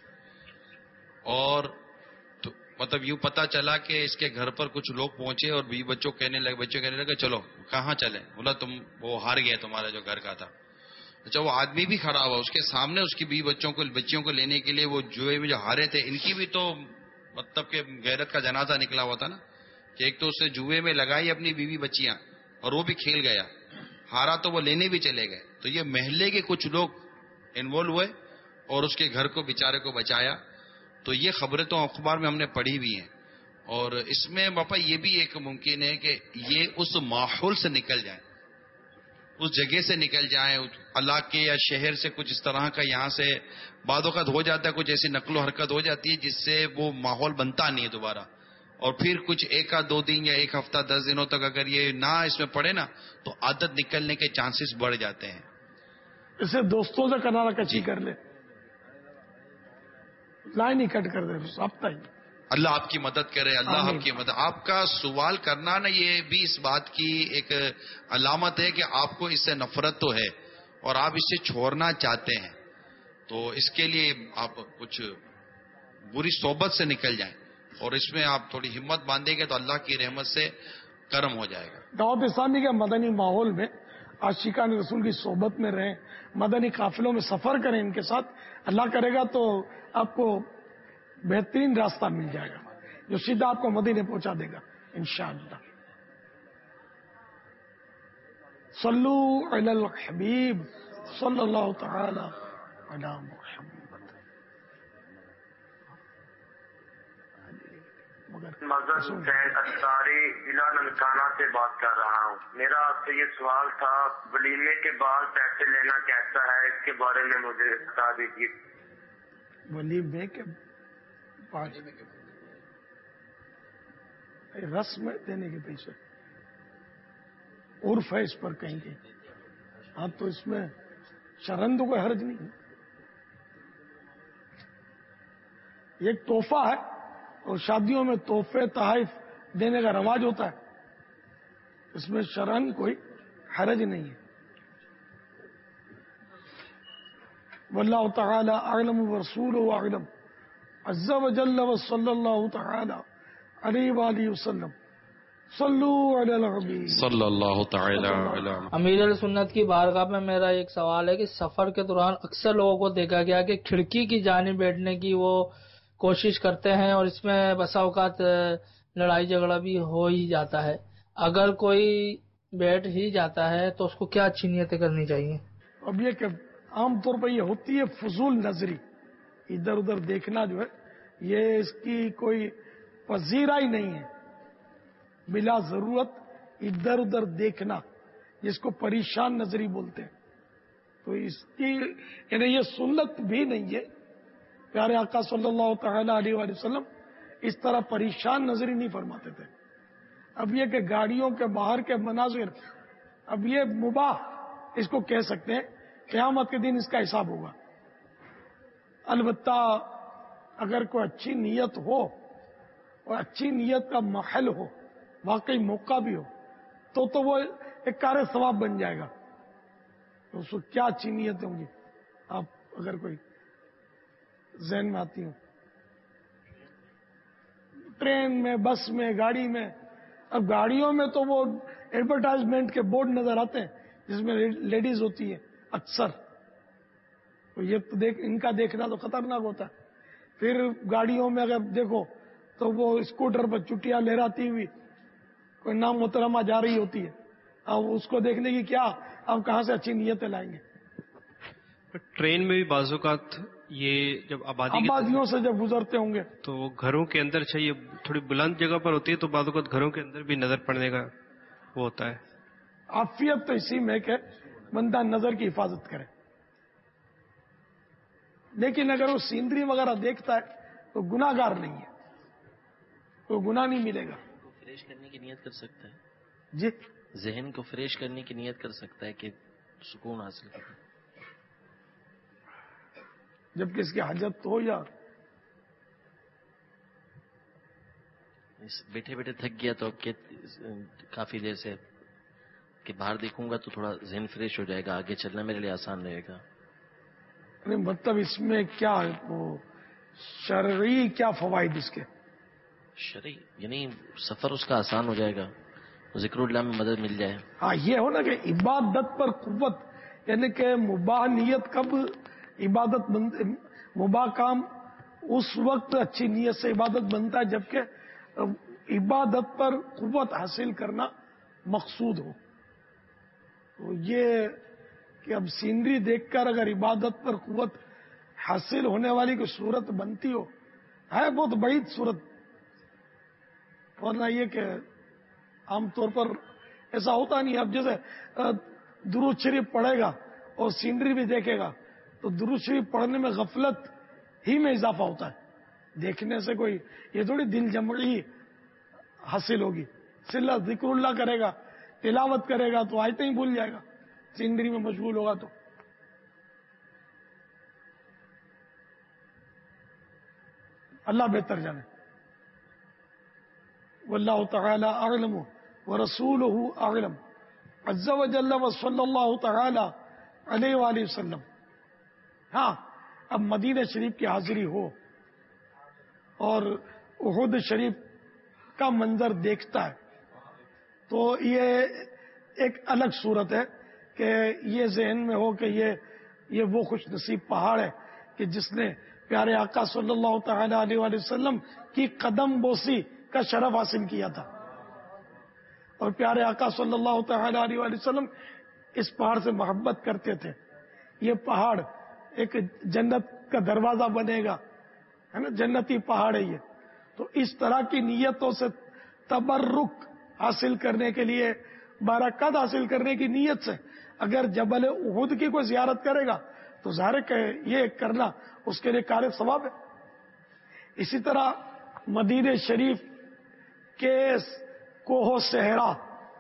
और तो मतलब यूं पता चला कि इसके घर पर कुछ लोग पहुंचे और बीवी बच्चों कहने लगे चलो कहाँ चले, बोला तुम वो हार गया तुम्हारा जो घर का था। अच्छा, वो आदमी भी खड़ा हुआ, उसके सामने उसकी बीवी बच्चियों को लेने के लिए वो जुए में जो हारे थे, इनकी भी तो मतलब के गैरत का जनाजा निकला हुआ था ना, कि एक तो उसने जुए में लगाई अपनी बीवी बच्चियां और वो भी खेल गया, हारा तो वो लेने भी चले गए। तो ये महल्ले के कुछ लोग इन्वॉल्व हुए और उसके घर को बेचारे को बचाया। तो ये खबरें तो अखबार में हमने पढ़ी भी हैं, और इसमें बापा ये भी एक मुमकिन है कि ये उस माहौल से निकल जाए, उस जगह से निकल जाए, इलाके या शहर से कुछ इस तरह का यहाँ से बादोकत हो जाता है, कुछ ऐसी नकलो हरकत हो जाती है जिससे वो माहौल बनता नहीं है दोबारा, और फिर कुछ एक आध 2 दिन या एक हफ्ता 10 दिनों तक अगर ये ना इसमें पड़े ना, तो आदत निकलने के चांसेस बढ़ जाते हैं। इसे दोस्तों से किनारा कशी कर ले, लाइन ही कट कर दे हफ्ता ही। अल्लाह आपकी मदद करे, अल्लाह आपकी मदद। आपका सवाल करना ना, ये भी इस बात की एक अलामत है कि आपको इससे नफरत तो है और आप इससे छोड़ना चाहते हैं, तो इसके लिए आप कुछ बुरी सोबत से निकल जाएं, और इसमें आप थोड़ी हिम्मत बांधेंगे तो अल्लाह की रहमत से कर्म हो जाएगा। दावत इस्लामी के मदनी माहौल में आशिकान रसूल की सोबत में रहें, मदनी काफिलों में सफर करें इनके साथ, अल्लाह करेगा तो आपको बेहतरीन रास्ता मिल जाएगा जो सीधा आपको मदीने पहुंचा देगा इंशाअल्लाह। सल्लू अलल हबीब सल्लल्लाहु तआला अला मुहम्मद। मज़हर सैयद अत्तारी जिला ननकाना से बात कर रहा हूँ। मेरा आपसे ये सवाल था, वलीमे के बाद पैसे लेना कैसा है, इसके बारे में मुझे बता दीजिए। वलीमे के बाद रस्म देने के पैसे उर्फ है इस पर कहेंगे, हाँ तो इसमें शरन तो कोई हर्ज नहीं है, ये एक तोहफा है और शादियों में तोहफे तहाइफ देने का रवाज होता है, इसमें शरन कोई हरज नहीं है। वल्लाहु तआला अअलम व रसूलुहु अअलम अज़्ज़ा व जल्ल व सल्लल्लाहु तआला अलैहि व आलिहि वसल्लम। सल्लू अलल हबीब सल्लल्लाहु तआला अलैहि। अमीर सुन्नत की बारगाह में मेरा एक सवाल है कि सफर के दौरान अक्सर लोगों को देखा गया कि खिड़की की जानिब बैठने की वो कोशिश करते हैं और इसमें बसा औकात लड़ाई झगड़ा भी हो ही जाता है। अगर कोई बैठ ही जाता है तो उसको क्या अच्छी नियतें करनी चाहिए? अब ये कि عام طور پر یہ ہوتی ہے فضول نظری. ادھر ادھر دیکھنا جو ہے یہ اس کی کوئی پذیرہ ہی نہیں ہے. بلا ضرورت ادھر ادھر دیکھنا جس کو پریشان نظری بولتے ہیں, تو اس کی یعنی یہ سنت بھی نہیں ہے. پیارے آقا صلی اللہ تعالی علیہ وآلہ وسلم اس طرح پریشان نظری نہیں فرماتے تھے. اب یہ کہ گاڑیوں کے باہر کے مناظر, اب یہ مباح اس کو کہہ سکتے ہیں, قیامت کے دن اس کا حساب ہوگا. البتہ اگر کوئی اچھی نیت ہو اور اچھی نیت کا محل ہو, واقعی موقع بھی ہو, تو وہ ایک کار ثواب بن جائے گا. تو اس کو کیا اچھی نیتیں ہوں گی آپ اگر کوئی ذہن میں آتی ہوں, ٹرین میں, بس میں, گاڑی میں. اب گاڑیوں میں تو وہ ایڈورٹائزمنٹ کے بورڈ نظر آتے ہیں جس میں لیڈیز ہوتی ہے اکثر, تو یہ تو ان کا دیکھنا تو خطرناک ہوتا ہے. پھر گاڑیوں میں اگر دیکھو تو وہ اسکوٹر پر چٹیاں لہراتی ہوئی کوئی نام محترمہ جا رہی ہوتی ہے. اب اس کو دیکھنے کی کیا, اب کہاں سے اچھی نیتیں لائیں گے. ٹرین میں بھی بعض اوقات یہ جب آبادیوں سے جب گزرتے ہوں گے تو گھروں کے اندر چاہیے تھوڑی بلند جگہ پر ہوتی ہے, تو بعض اوقات گھروں کے اندر بھی نظر پڑنے کا وہ ہوتا ہے. عافیت تو اسی میں کہ بندہ نظر کی حفاظت کرے. لیکن اگر وہ سینری وغیرہ دیکھتا ہے تو گناہ گار نہیں ہے, تو گناہ نہیں ملے گا. فریش کرنے کی نیت کر سکتا ہے جی, ذہن کو فریش کرنے کی نیت کر سکتا ہے کہ سکون حاصل کرے, جب کس کی حاجت ہو یا بیٹھے بیٹھے تھک گیا تو کافی دیر سے کہ باہر دیکھوں گا تو تھوڑا ذہن فریش ہو جائے گا, آگے چلنا میرے لیے آسان رہے گا. مطلب اس میں کیا ہے, وہ شرعی کیا فوائد اس کے؟ شرعی یعنی سفر اس کا آسان ہو جائے گا, ذکر اللہ میں مدد مل جائے. ہاں یہ ہو نا کہ عبادت پر قوت, یعنی کہ مباح نیت کب عبادت مباح کام اس وقت اچھی نیت سے عبادت بنتا ہے جبکہ عبادت پر قوت حاصل کرنا مقصود ہو. تو یہ کہ اب سینری دیکھ کر اگر عبادت پر قوت حاصل ہونے والی کوئی صورت بنتی ہو, ہے بہت بعید صورت. ورنہ یہ کہ عام طور پر ایسا ہوتا نہیں. اب جیسے درود شریف پڑھے گا اور سینری بھی دیکھے گا تو درود شریف پڑھنے میں غفلت ہی میں اضافہ ہوتا ہے. دیکھنے سے کوئی یہ تھوڑی دل جمعی حاصل ہوگی. سلا ذکر اللہ کرے گا, تلاوت کرے گا تو آیتیں ہی بھول جائے گا, سینری میں مشغول ہوگا تو. اللہ بہتر جانے. واللہ تعالی اعلم ورسولہ اعلم عز وجل وصلی اللہ تعالی علیہ وآلہ وسلم. ہاں, اب مدینہ شریف کی حاضری ہو اور احد شریف کا منظر دیکھتا ہے تو یہ ایک الگ صورت ہے کہ یہ ذہن میں ہو کہ یہ وہ خوش نصیب پہاڑ ہے کہ جس نے پیارے آقا صلی اللہ تعالی علیہ وآلہ وسلم کی قدم بوسی کا شرف حاصل کیا تھا. اور پیارے آقا صلی اللہ تعالی علیہ وآلہ وسلم اس پہاڑ سے محبت کرتے تھے. یہ پہاڑ ایک جنت کا دروازہ بنے گا, ہے نا, جنتی پہاڑ ہے یہ. تو اس طرح کی نیتوں سے تبرک حاصل کرنے کے لیے, برکت حاصل کرنے کی نیت سے اگر جبل احد کی کوئی زیارت کرے گا تو ظاہر کہ یہ کرنا اس کے لیے کار ثواب ہے. اسی طرح مدینہ شریف کے کوہ صحرا,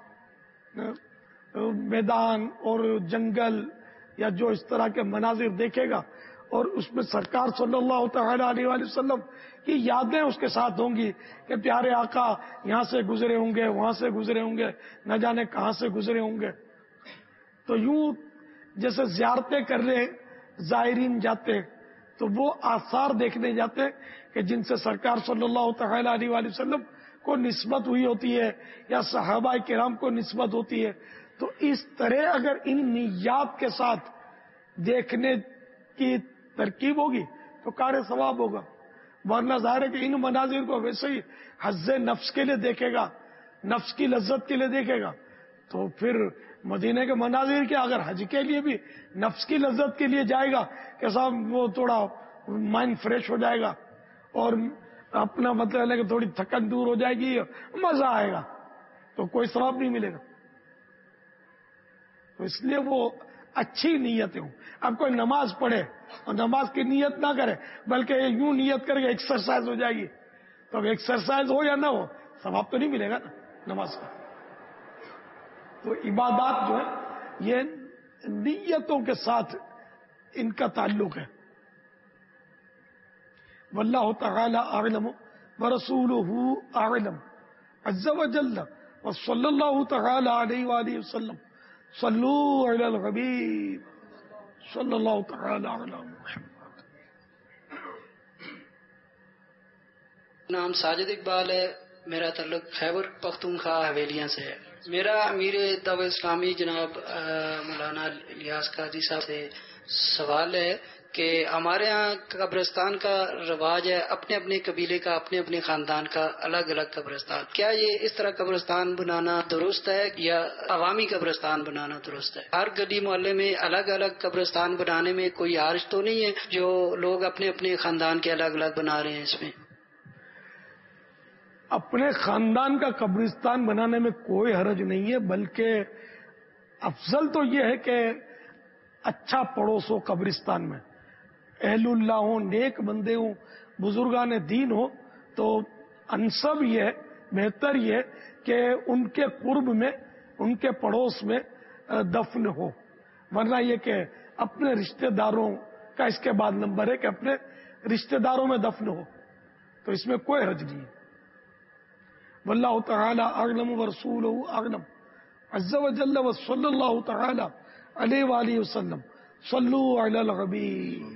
میدان اور جنگل یا جو اس طرح کے مناظر دیکھے گا اور اس میں سرکار صلی اللہ تعالی علیہ وآلہ وسلم کی یادیں اس کے ساتھ ہوں گی کہ پیارے آقا یہاں سے گزرے ہوں گے, وہاں سے گزرے ہوں گے, نہ جانے کہاں سے گزرے ہوں گے. تو یوں جیسے زیارتیں کرنے زائرین جاتے تو وہ آثار دیکھنے جاتے کہ جن سے سرکار صلی اللہ تعالی علیہ وآلہ وسلم کو نسبت ہوئی ہوتی ہے یا صحابہ کرام کو نسبت ہوتی ہے. تو اس طرح اگر ان نیات کے ساتھ دیکھنے کی ترکیب ہوگی تو کار ثواب ہوگا. ورنہ ظاہر ہے کہ ان مناظر کو ویسے ہی حظ نفس کے لیے دیکھے گا, نفس کی لذت کے لیے دیکھے گا تو پھر مدینے کے مناظر کے اگر حج کے لیے بھی نفس کی لذت کے لیے جائے گا کہ صاحب وہ تھوڑا مائنڈ فریش ہو جائے گا اور اپنا مطلب ہے کہ تھوڑی تھکن دور ہو جائے گی، مزہ آئے گا، تو کوئی ثواب نہیں ملے گا. تو اس لیے وہ اچھی نیتیں ہوں. اب کوئی نماز پڑھے اور نماز کی نیت نہ کرے بلکہ یوں نیت کرے کہ ایکسرسائز ہو جائے گی، تو اب ایکسرسائز ہو یا نہ ہو ثواب تو نہیں ملے گا نا نماز کا. تو عبادات جو ہے یہ نیتوں کے ساتھ ان کا تعلق ہے. واللہ تعالی اعلم ورسولہ اعلم عز وجل وصلی اللہ تعالی علیہ وآلہ وسلم. صلو علی الحبیب صلی اللہ تعالی علی محمد. نام ساجد اقبال ہے. میرا تعلق خیبر پختونخوا حویلیاں سے ہے. میرا امیر دعوت اسلامی جناب مولانا الیاس قاضی صاحب سے سوال ہے کہ ہمارے ہاں قبرستان کا رواج ہے، اپنے اپنے قبیلے کا، اپنے اپنے خاندان کا الگ الگ قبرستان. کیا یہ اس طرح قبرستان بنانا درست ہے یا عوامی قبرستان بنانا درست ہے؟ ہر گلی محلے میں الگ الگ قبرستان بنانے میں کوئی حرج تو نہیں ہے جو لوگ اپنے اپنے خاندان کے الگ الگ بنا رہے ہیں؟ اس میں اپنے خاندان کا قبرستان بنانے میں کوئی حرج نہیں ہے، بلکہ افضل تو یہ ہے کہ اچھا پڑوس ہو قبرستان میں، اہل اللہ ہوں، نیک بندے ہوں، بزرگان دین ہو، تو انسب یہ بہتر یہ کہ ان کے قرب میں، ان کے پڑوس میں دفن ہو. ورنہ یہ کہ اپنے رشتہ داروں کا اس کے بعد نمبر ہے کہ اپنے رشتہ داروں میں دفن ہو، تو اس میں کوئی حرج نہیں ہے. واللہ تعالی اعلم ورسولہ اعلم عز وجل وصلی اللہ تعالی علیہ وآلہ وسلم. صلو علی الحبیب.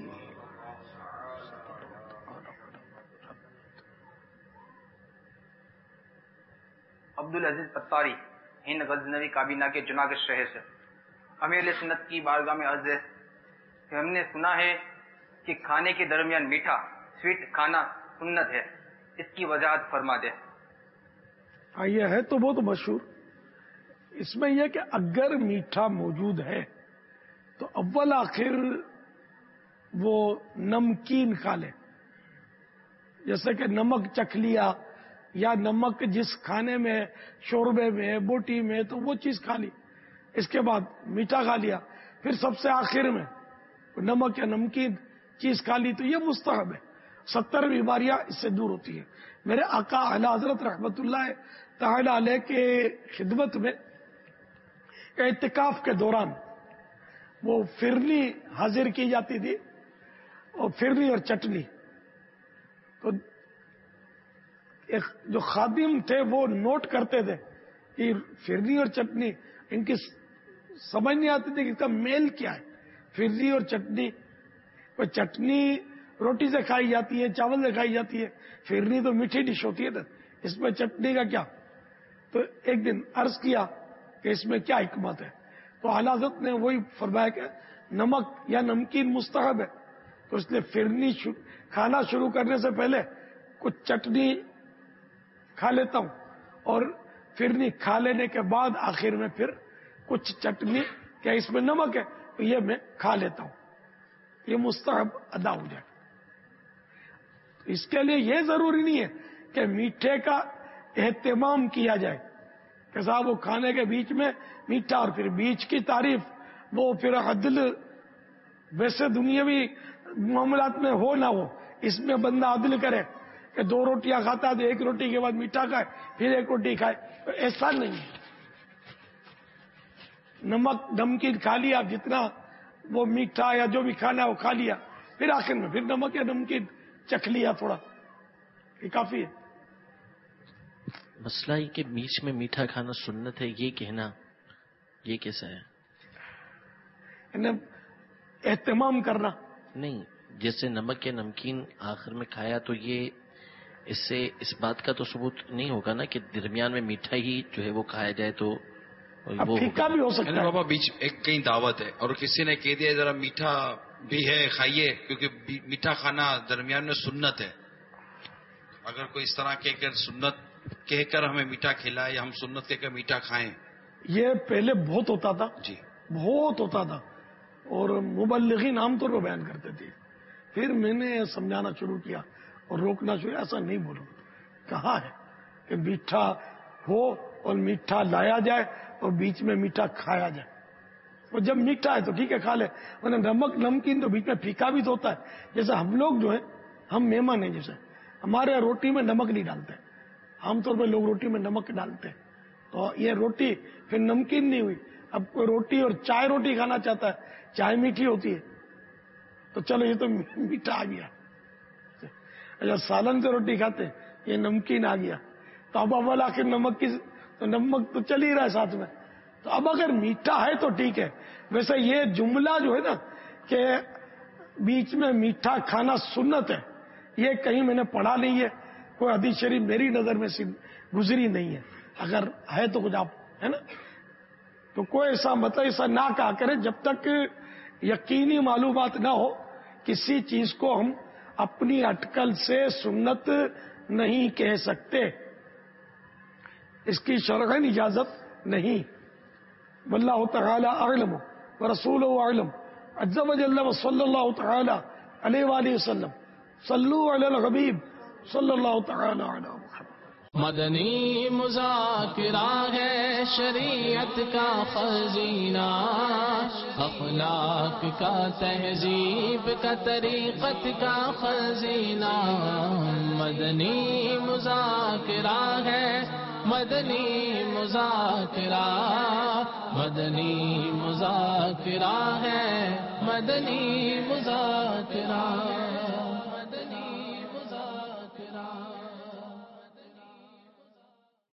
عبدالعزیز اتاری ہند غزنوی کابینہ کے جناگڑھ شہر سے. امیر سنت کی بارگاہ میں عرض ہے کہ ہم نے سنا ہے کہ کھانے کے درمیان میٹھا سویٹ کھانا سنت ہے، اس کی وضاحت فرما دے. یہ ہے تو بہت مشہور. اس میں یہ کہ اگر میٹھا موجود ہے تو اول آخر وہ نمکین کھا لے، جیسے کہ نمک چکھ لیا یا نمک جس کھانے میں، شوربے میں، بوٹی میں، تو وہ چیز کھا لی. اس کے بعد میٹھا کھا لیا، پھر سب سے آخر میں نمک یا نمکین چیز کھا لی، تو یہ مستحب ہے. 70 بیماریاں اس سے دور ہوتی ہیں. میرے آقا اعلی حضرت رحمت اللہ تعالی علیہ کے خدمت میں اعتکاف کے دوران وہ فرنی حاضر کی جاتی تھی، اور فرنی اور چٹنی. تو ایک جو خادم تھے وہ نوٹ کرتے تھے کہ فرنی اور چٹنی، ان کی سمجھ نہیں آتی تھی کہ اس کا میل کیا ہے. فرنی اور چٹنی، کوئی چٹنی روٹی سے کھائی جاتی ہے، چاول سے کھائی جاتی ہے، فرنی تو میٹھی ڈش ہوتی ہے نا، اس میں چٹنی کا کیا؟ تو ایک دن عرض کیا کہ اس میں کیا حکمت ہے، تو اعلی حضرت نے وہی فرمایا کہ نمک یا نمکین مستحب ہے، تو اس لیے فرنی کھانا شروع کرنے سے پہلے کچھ چٹنی کھا لیتا ہوں، اور فرنی کھا لینے کے بعد آخر میں پھر کچھ چٹنی، کیا اس میں نمک ہے تو یہ میں کھا لیتا ہوں، یہ مستحب ادا ہو جائے. اس کے لیے یہ ضروری نہیں ہے کہ میٹھے کا اہتمام کیا جائے کہ صاحب وہ کھانے کے بیچ میں میٹھا، اور پھر بیچ کی تعریف وہ پھر عدل. ویسے دنیاوی معاملات میں ہو نہ ہو، اس میں بندہ عدل کرے کہ 2 روٹیاں کھاتا ہے تو 1 روٹی کے بعد میٹھا کھائے، پھر 1 روٹی کھائے، تو ایسا نہیں ہے. نمک نمکین کھا لیا، جتنا وہ میٹھا یا جو بھی کھانا ہے وہ کھا لیا، پھر آخر میں پھر نمک یا نمکین چکھ لیا تھوڑا، یہ کافی ہے. مسئلہ یہ کہ بیچ میں میٹھا کھانا سنت ہے، یہ کہنا یہ کیسا ہے؟ اہتمام کرنا نہیں، جیسے نمک یا نمکین آخر میں کھایا تو یہ اس سے اس بات کا تو ثبوت نہیں ہوگا نا کہ درمیان میں میٹھا ہی جو ہے وہ کھایا جائے تو وہ پھیکا بھی ہو سکتا ہے. بابا بیچ ایک کہیں دعوت ہے اور کسی نے کہہ دیا ذرا میٹھا بھی ہے کھائیے، کیونکہ میٹھا کھانا درمیان میں سنت ہے. اگر کوئی اس طرح کہہ کر سنت کہہ کر ہمیں میٹھا کھلائے یا ہم سنت کہہ کر میٹھا کھائیں، یہ پہلے بہت ہوتا تھا جی، بہت ہوتا تھا، اور مبلغین عام طور پر بیان کرتے تھے. پھر میں نے سمجھانا شروع کیا اور روکنا شروع، ایسا نہیں بولو. کہا ہے کہ میٹھا ہو اور میٹھا لایا جائے اور بیچ میں میٹھا کھایا جائے. اور جب میٹھا ہے تو ٹھیک ہے کھا لے، ورنہ نمک نمکین تو بیچ میں پھیکا بھی تو ہوتا ہے. جیسے ہم لوگ جو ہیں، ہم مہمان ہیں، جیسے ہمارے یہاں روٹی میں نمک نہیں ڈالتے. عام طور پہ لوگ روٹی میں نمک ڈالتے ہیں، تو یہ روٹی پھر نمکین نہیں ہوئی. اب کوئی روٹی اور چائے روٹی کھانا چاہتا ہے، چائے میٹھی ہوتی ہے، تو چلو یہ تو میٹھا آ گیا. اچھا سالن سے روٹی کھاتے یہ نمکین آ گیا. تو اب اول آخر نمک کی تو نمک تو چل ہی رہا ہے ساتھ میں. تو اب اگر میٹھا ہے تو ٹھیک ہے. ویسے یہ جملہ جو ہے نا کہ بیچ میں میٹھا کھانا سنت ہے، یہ کہیں میں نے پڑھا نہیں ہے، کوئی حدیث شریف میری نظر میں گزری نہیں ہے. اگر ہے تو کچھ آپ ہے نا، تو کوئی ایسا مطلب ایسا نہ کہا کرے جب تک یقینی معلومات نہ ہو. کسی چیز کو ہم اپنی اٹکل سے سنت نہیں کہہ سکتے، اس کی شرعاً اجازت نہیں. واللہ تعالی اعلم ورسولہ اعلم عز وجل وصلی اللہ تعالی علیہ وآلہ وسلم. صلوا علی الحبیب صلی اللہ تعالی علی محمد. مدنی مذاکرہ ہے شریعت کا خزینہ، اخلاق کا تہذیب کا طریقت کا خزینہ. مدنی مذاکرہ ہے، مدنی مذاکرہ، مدنی مذاکرہ ہے، مدنی مذاکرہ.